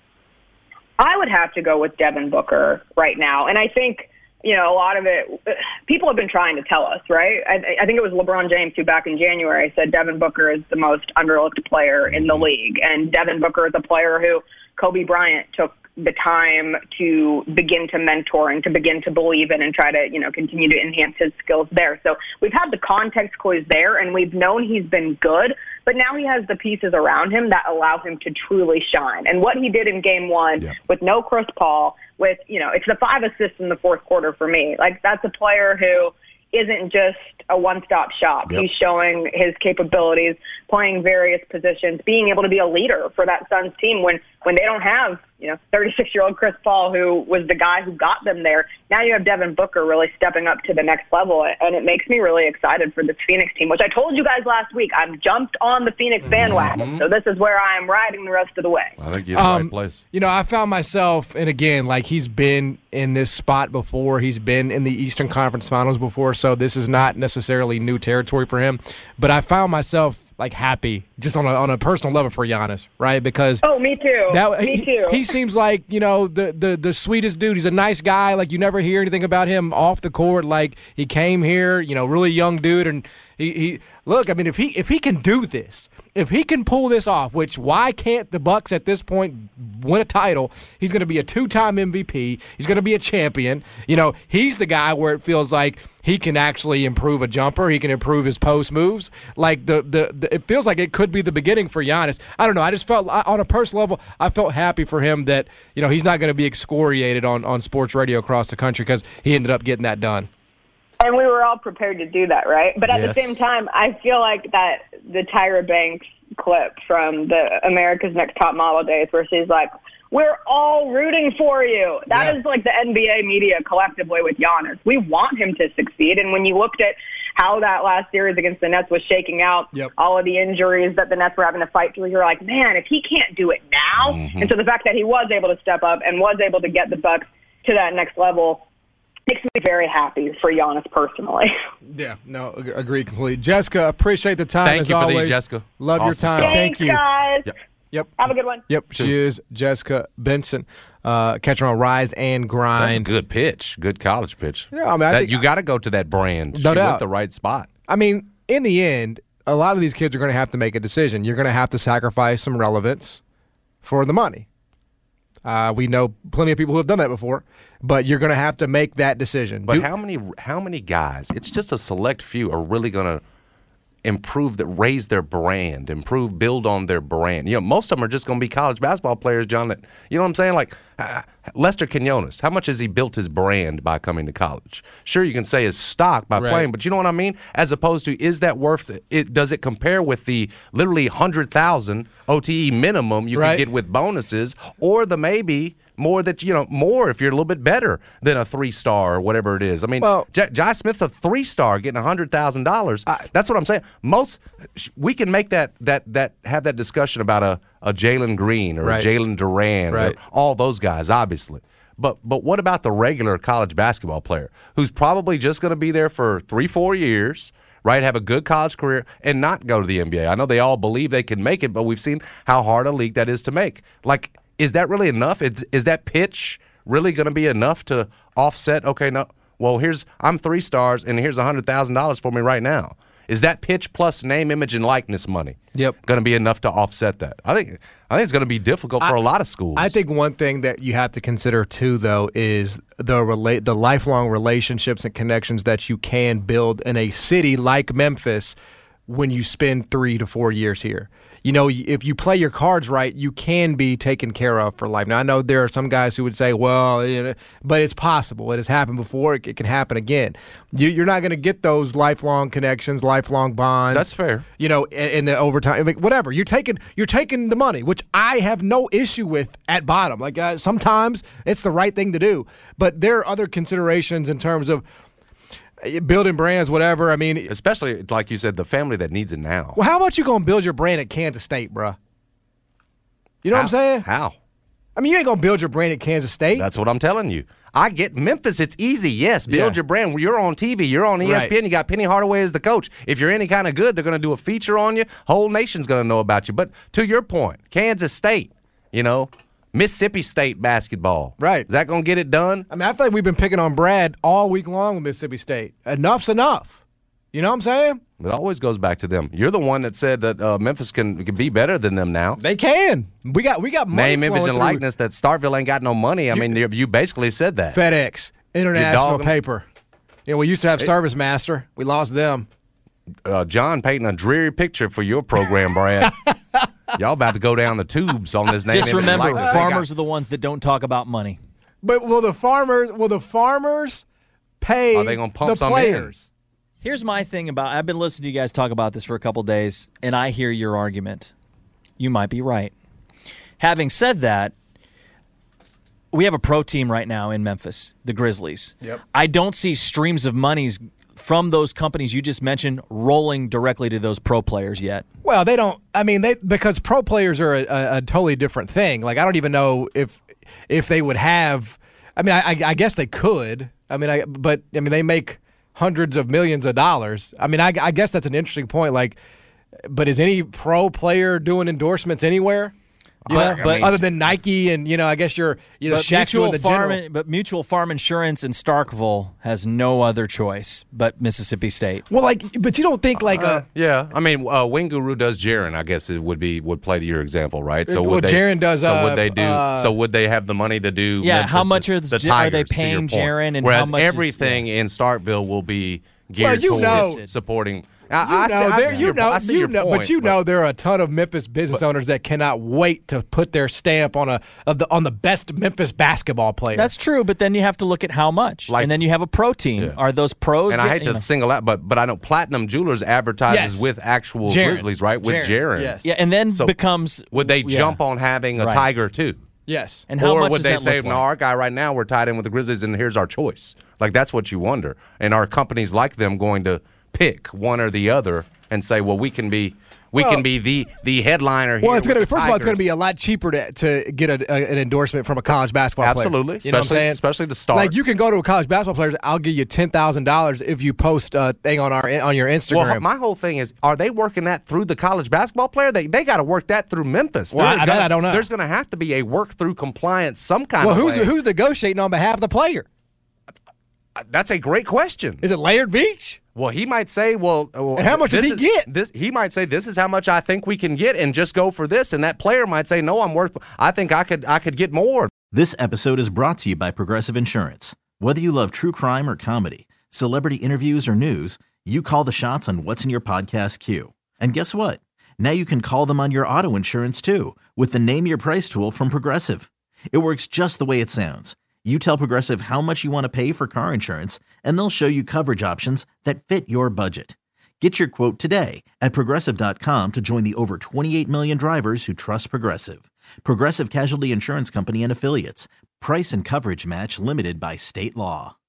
I would have to go with Devin Booker right now, and I think, you know, a lot of it, people have been trying to tell us, right? I, I think it was LeBron James who back in January said Devin Booker is the most underlooked player in the league. And Devin Booker is a player who Kobe Bryant took the time to begin to mentor and to begin to believe in and try to, you know, continue to enhance his skills there. So we've had the context clues there, and we've known he's been good, but now he has the pieces around him that allow him to truly shine. And what he did in game one yeah. with no Chris Paul, with, you know, it's the five assists in the fourth quarter for me. Like, that's a player who isn't just a one-stop shop. Yep. He's showing his capabilities, playing various positions, being able to be a leader for that Suns team when, when they don't have, you know, thirty-six-year-old Chris Paul, who was the guy who got them there. Now you have Devin Booker really stepping up to the next level, and it makes me really excited for this Phoenix team, which I told you guys last week. I've jumped on the Phoenix bandwagon, mm-hmm. so this is where I am riding the rest of the way. I think you're in the um, right place. You know, I found myself, and again, like, he's been in this spot before. He's been in the Eastern Conference Finals before, so this is not necessarily new territory for him. But I found myself, like, happy just on a, on a personal level for Giannis, right? Because oh, me too. That, me he, too. He seems like, you know, the, the the sweetest dude. He's a nice guy. Like, you never hear anything about him off the court. Like, he came here, you know, really young dude, and he, he look. I mean, if he if he can do this, if he can pull this off, which why can't the Bucks at this point win a title? He's going to be a two-time M V P. He's going to be a champion. You know, he's the guy where it feels like he can actually improve a jumper. He can improve his post moves. Like, the, the, the it feels like it could be the beginning for Giannis. I don't know. I just felt, on a personal level, I felt happy for him that, you know, he's not going to be excoriated on, on sports radio across the country because he ended up getting that done. And we were all prepared to do that, right? But at yes. the same time, I feel like that the Tyra Banks clip from the America's Next Top Model days where she's like, we're all rooting for you. That yeah. is like the N B A media collectively with Giannis. We want him to succeed. And when you looked at how that last series against the Nets was shaking out, yep. all of the injuries that the Nets were having to fight through, you're like, man, if he can't do it now. Mm-hmm. And so the fact that he was able to step up and was able to get the Bucks to that next level makes me very happy for Giannis personally. Yeah, no, agreed completely. Jessica, appreciate the time Thank as you for always. these, Jessica. Love awesome your time. Stuff. Thanks, Thank you. guys. Yep. Yep. Have a good one. Yep. She is Jessica Benson. Uh, catch her on Rise and Grind. That's a good pitch. Good college pitch. Yeah, I mean, I that, think you got to go to that brand. No she doubt. went the right spot. I mean, in the end, a lot of these kids are going to have to make a decision. You're going to have to sacrifice some relevance for the money. Uh, we know plenty of people who have done that before, but you're going to have to make that decision. But Do- how many how many guys, it's just a select few, are really going to improve, that raise their brand, improve, build on their brand? You know, most of them are just going to be college basketball players, John, that, you know what I'm saying? Like, uh, Lester Quinones, how much has he built his brand by coming to college? Sure, you can say his stock by right. playing, but you know what I mean? As opposed to, is that worth it? it does it compare with the literally one hundred thousand O T E minimum you right. can get with bonuses, or the maybe more that, you know, more if you're a little bit better than a three-star or whatever it is. I mean, well, J- Jai Smith's a three-star getting one hundred thousand dollars. That's what I'm saying. Most, we can make that, that, that have that discussion about a, a Jalen Green or right. a Jalen Duran right. or all those guys, obviously. But but what about the regular college basketball player who's probably just going to be there for three, four years, right, have a good college career, and not go to the N B A? I know they all believe they can make it, but we've seen how hard a league that is to make. Like, is that really enough? Is, is that pitch really going to be enough to offset, okay, no, well, here's I'm three stars, and here's one hundred thousand dollars for me right now? Is that pitch plus name, image, and likeness money Yep. going to be enough to offset that? I think I think it's going to be difficult for I, a lot of schools. I think one thing that you have to consider too, though, is the relate the lifelong relationships and connections that you can build in a city like Memphis when you spend three to four years here. You know, if you play your cards right, you can be taken care of for life. Now, I know there are some guys who would say, well, you know, but it's possible. It has happened before. It, it can happen again. You, you're not going to get those lifelong connections, lifelong bonds. That's fair. You know, in, in the overtime, like, whatever. You're taking you're taking the money, which I have no issue with at bottom. Like uh, sometimes it's the right thing to do. But there are other considerations in terms of building brands, whatever. I mean, especially like you said, the family that needs it now. Well, how about you going to build your brand at Kansas State, bruh? You know how, what I'm saying? How? I mean, you ain't going to build your brand at Kansas State. That's what I'm telling you. I get Memphis. It's easy. Yes, build Yeah. your brand. You're on T V. You're on E S P N. Right. You got Penny Hardaway as the coach. If you're any kind of good, they're going to do a feature on you. Whole nation's going to know about you. But to your point, Kansas State, you know, Mississippi State basketball. Right. Is that going to get it done? I mean, I feel like we've been picking on Brad all week long with Mississippi State. Enough's enough. You know what I'm saying? It always goes back to them. You're the one that said that uh, Memphis can, can be better than them now. They can. We got we got money Name, image, flowing and through. likeness that Starkville ain't got no money. I mean, you, you basically said that. FedEx, International dogging- Paper. You know, we used to have Service Master. We lost them. Uh, John painting a dreary picture for your program, Brad. Y'all about to go down the tubes on this name. Just image, and remember, likeness. farmers are the ones that don't talk about money. But will the farmers will the farmers pay Are they gonna pump the some players? Here's my thing about I've been listening to you guys talk about this for a couple days, and I hear your argument. You might be right. Having said that, we have a pro team right now in Memphis, the Grizzlies. Yep. I don't see streams of monies from those companies you just mentioned rolling directly to those pro players yet. Well, they don't. I mean, they because pro players are a, a, a totally different thing. Like, I don't even know if if they would have. I mean, I, I guess they could. I mean, I but I mean, they make hundreds of millions of dollars. I mean, I, I guess that's an interesting point. Like, but is any pro player doing endorsements anywhere? You But- know, but- other than Nike and, you know, I guess you're, you know, But Shaq's doing Mutual, the Farm, general. but Mutual Farm Insurance in Starkville has no other choice but Mississippi State. Well, like, but you don't think like Uh, a yeah, I mean, uh, Wing Guru does Jaron. I guess it would be would play to your example, right? So Well, would they, Jaron does, So uh, would they do? uh, so would they have the money to do? Yeah, Memphis how much are the the- are they Tigers, to your paying point? Jaron, and Whereas how much is- everything in Starkville will be geared Well, you towards know- supporting. You I, I see, know, I there- see you your, know, I see you your know, point, but you know, there are a ton of Memphis business owners that cannot wait to put their stamp on a of the on the best Memphis basketball player. That's true, but then you have to look at how much. Like- and then you have a pro team. Yeah. Are those pros? And I get- hate you to know. single out, but but I know Platinum Jewelers advertises Yes. with actual Jaron. Grizzlies, right? With Jaron, Jaron. yes. Yeah, and then So becomes Would they yeah. jump on having a Right. Tiger too? yes. And how or much would does they that say, look no, like? our guy right now, we're tied in with the Grizzlies, and here's our choice? Like, that's what you wonder. And are companies like them going to pick one or the other and say, well, we can be we Well- can be the the headliner here? Well, it's going to be with the first of all, it's going to Tigers. be a lot cheaper to to get a, a, an endorsement from a college basketball player. Absolutely. You know what I'm Especially- saying? especially to start. Like, you can go to a college basketball player. I'll give you ten thousand dollars if you post a thing on our on your Instagram. Well, my whole thing is, are they working that through the college basketball player? They they got to work that through Memphis. Well, There's I- gonna- that I don't know. There's going to have to be a work through compliance, some kind well, of who's way. who's negotiating on behalf of the player? That's a great question. Is it Laird Beach? Well, he might say, well, well And how much does this he is- get? This he might say, this is how much I think we can get, and just go for this. And that player might say, no, I'm worth. I think I could I could get more. This episode is brought to you by Progressive Insurance. Whether you love true crime or comedy, celebrity interviews or news, you call the shots on what's in your podcast queue. And guess what? Now you can call them on your auto insurance too with the Name Your Price tool from Progressive. It works just the way it sounds. You tell Progressive how much you want to pay for car insurance, and they'll show you coverage options that fit your budget. Get your quote today at Progressive dot com to join the over twenty-eight million drivers who trust Progressive. Progressive Casualty Insurance Company and Affiliates. Price and coverage match limited by state law.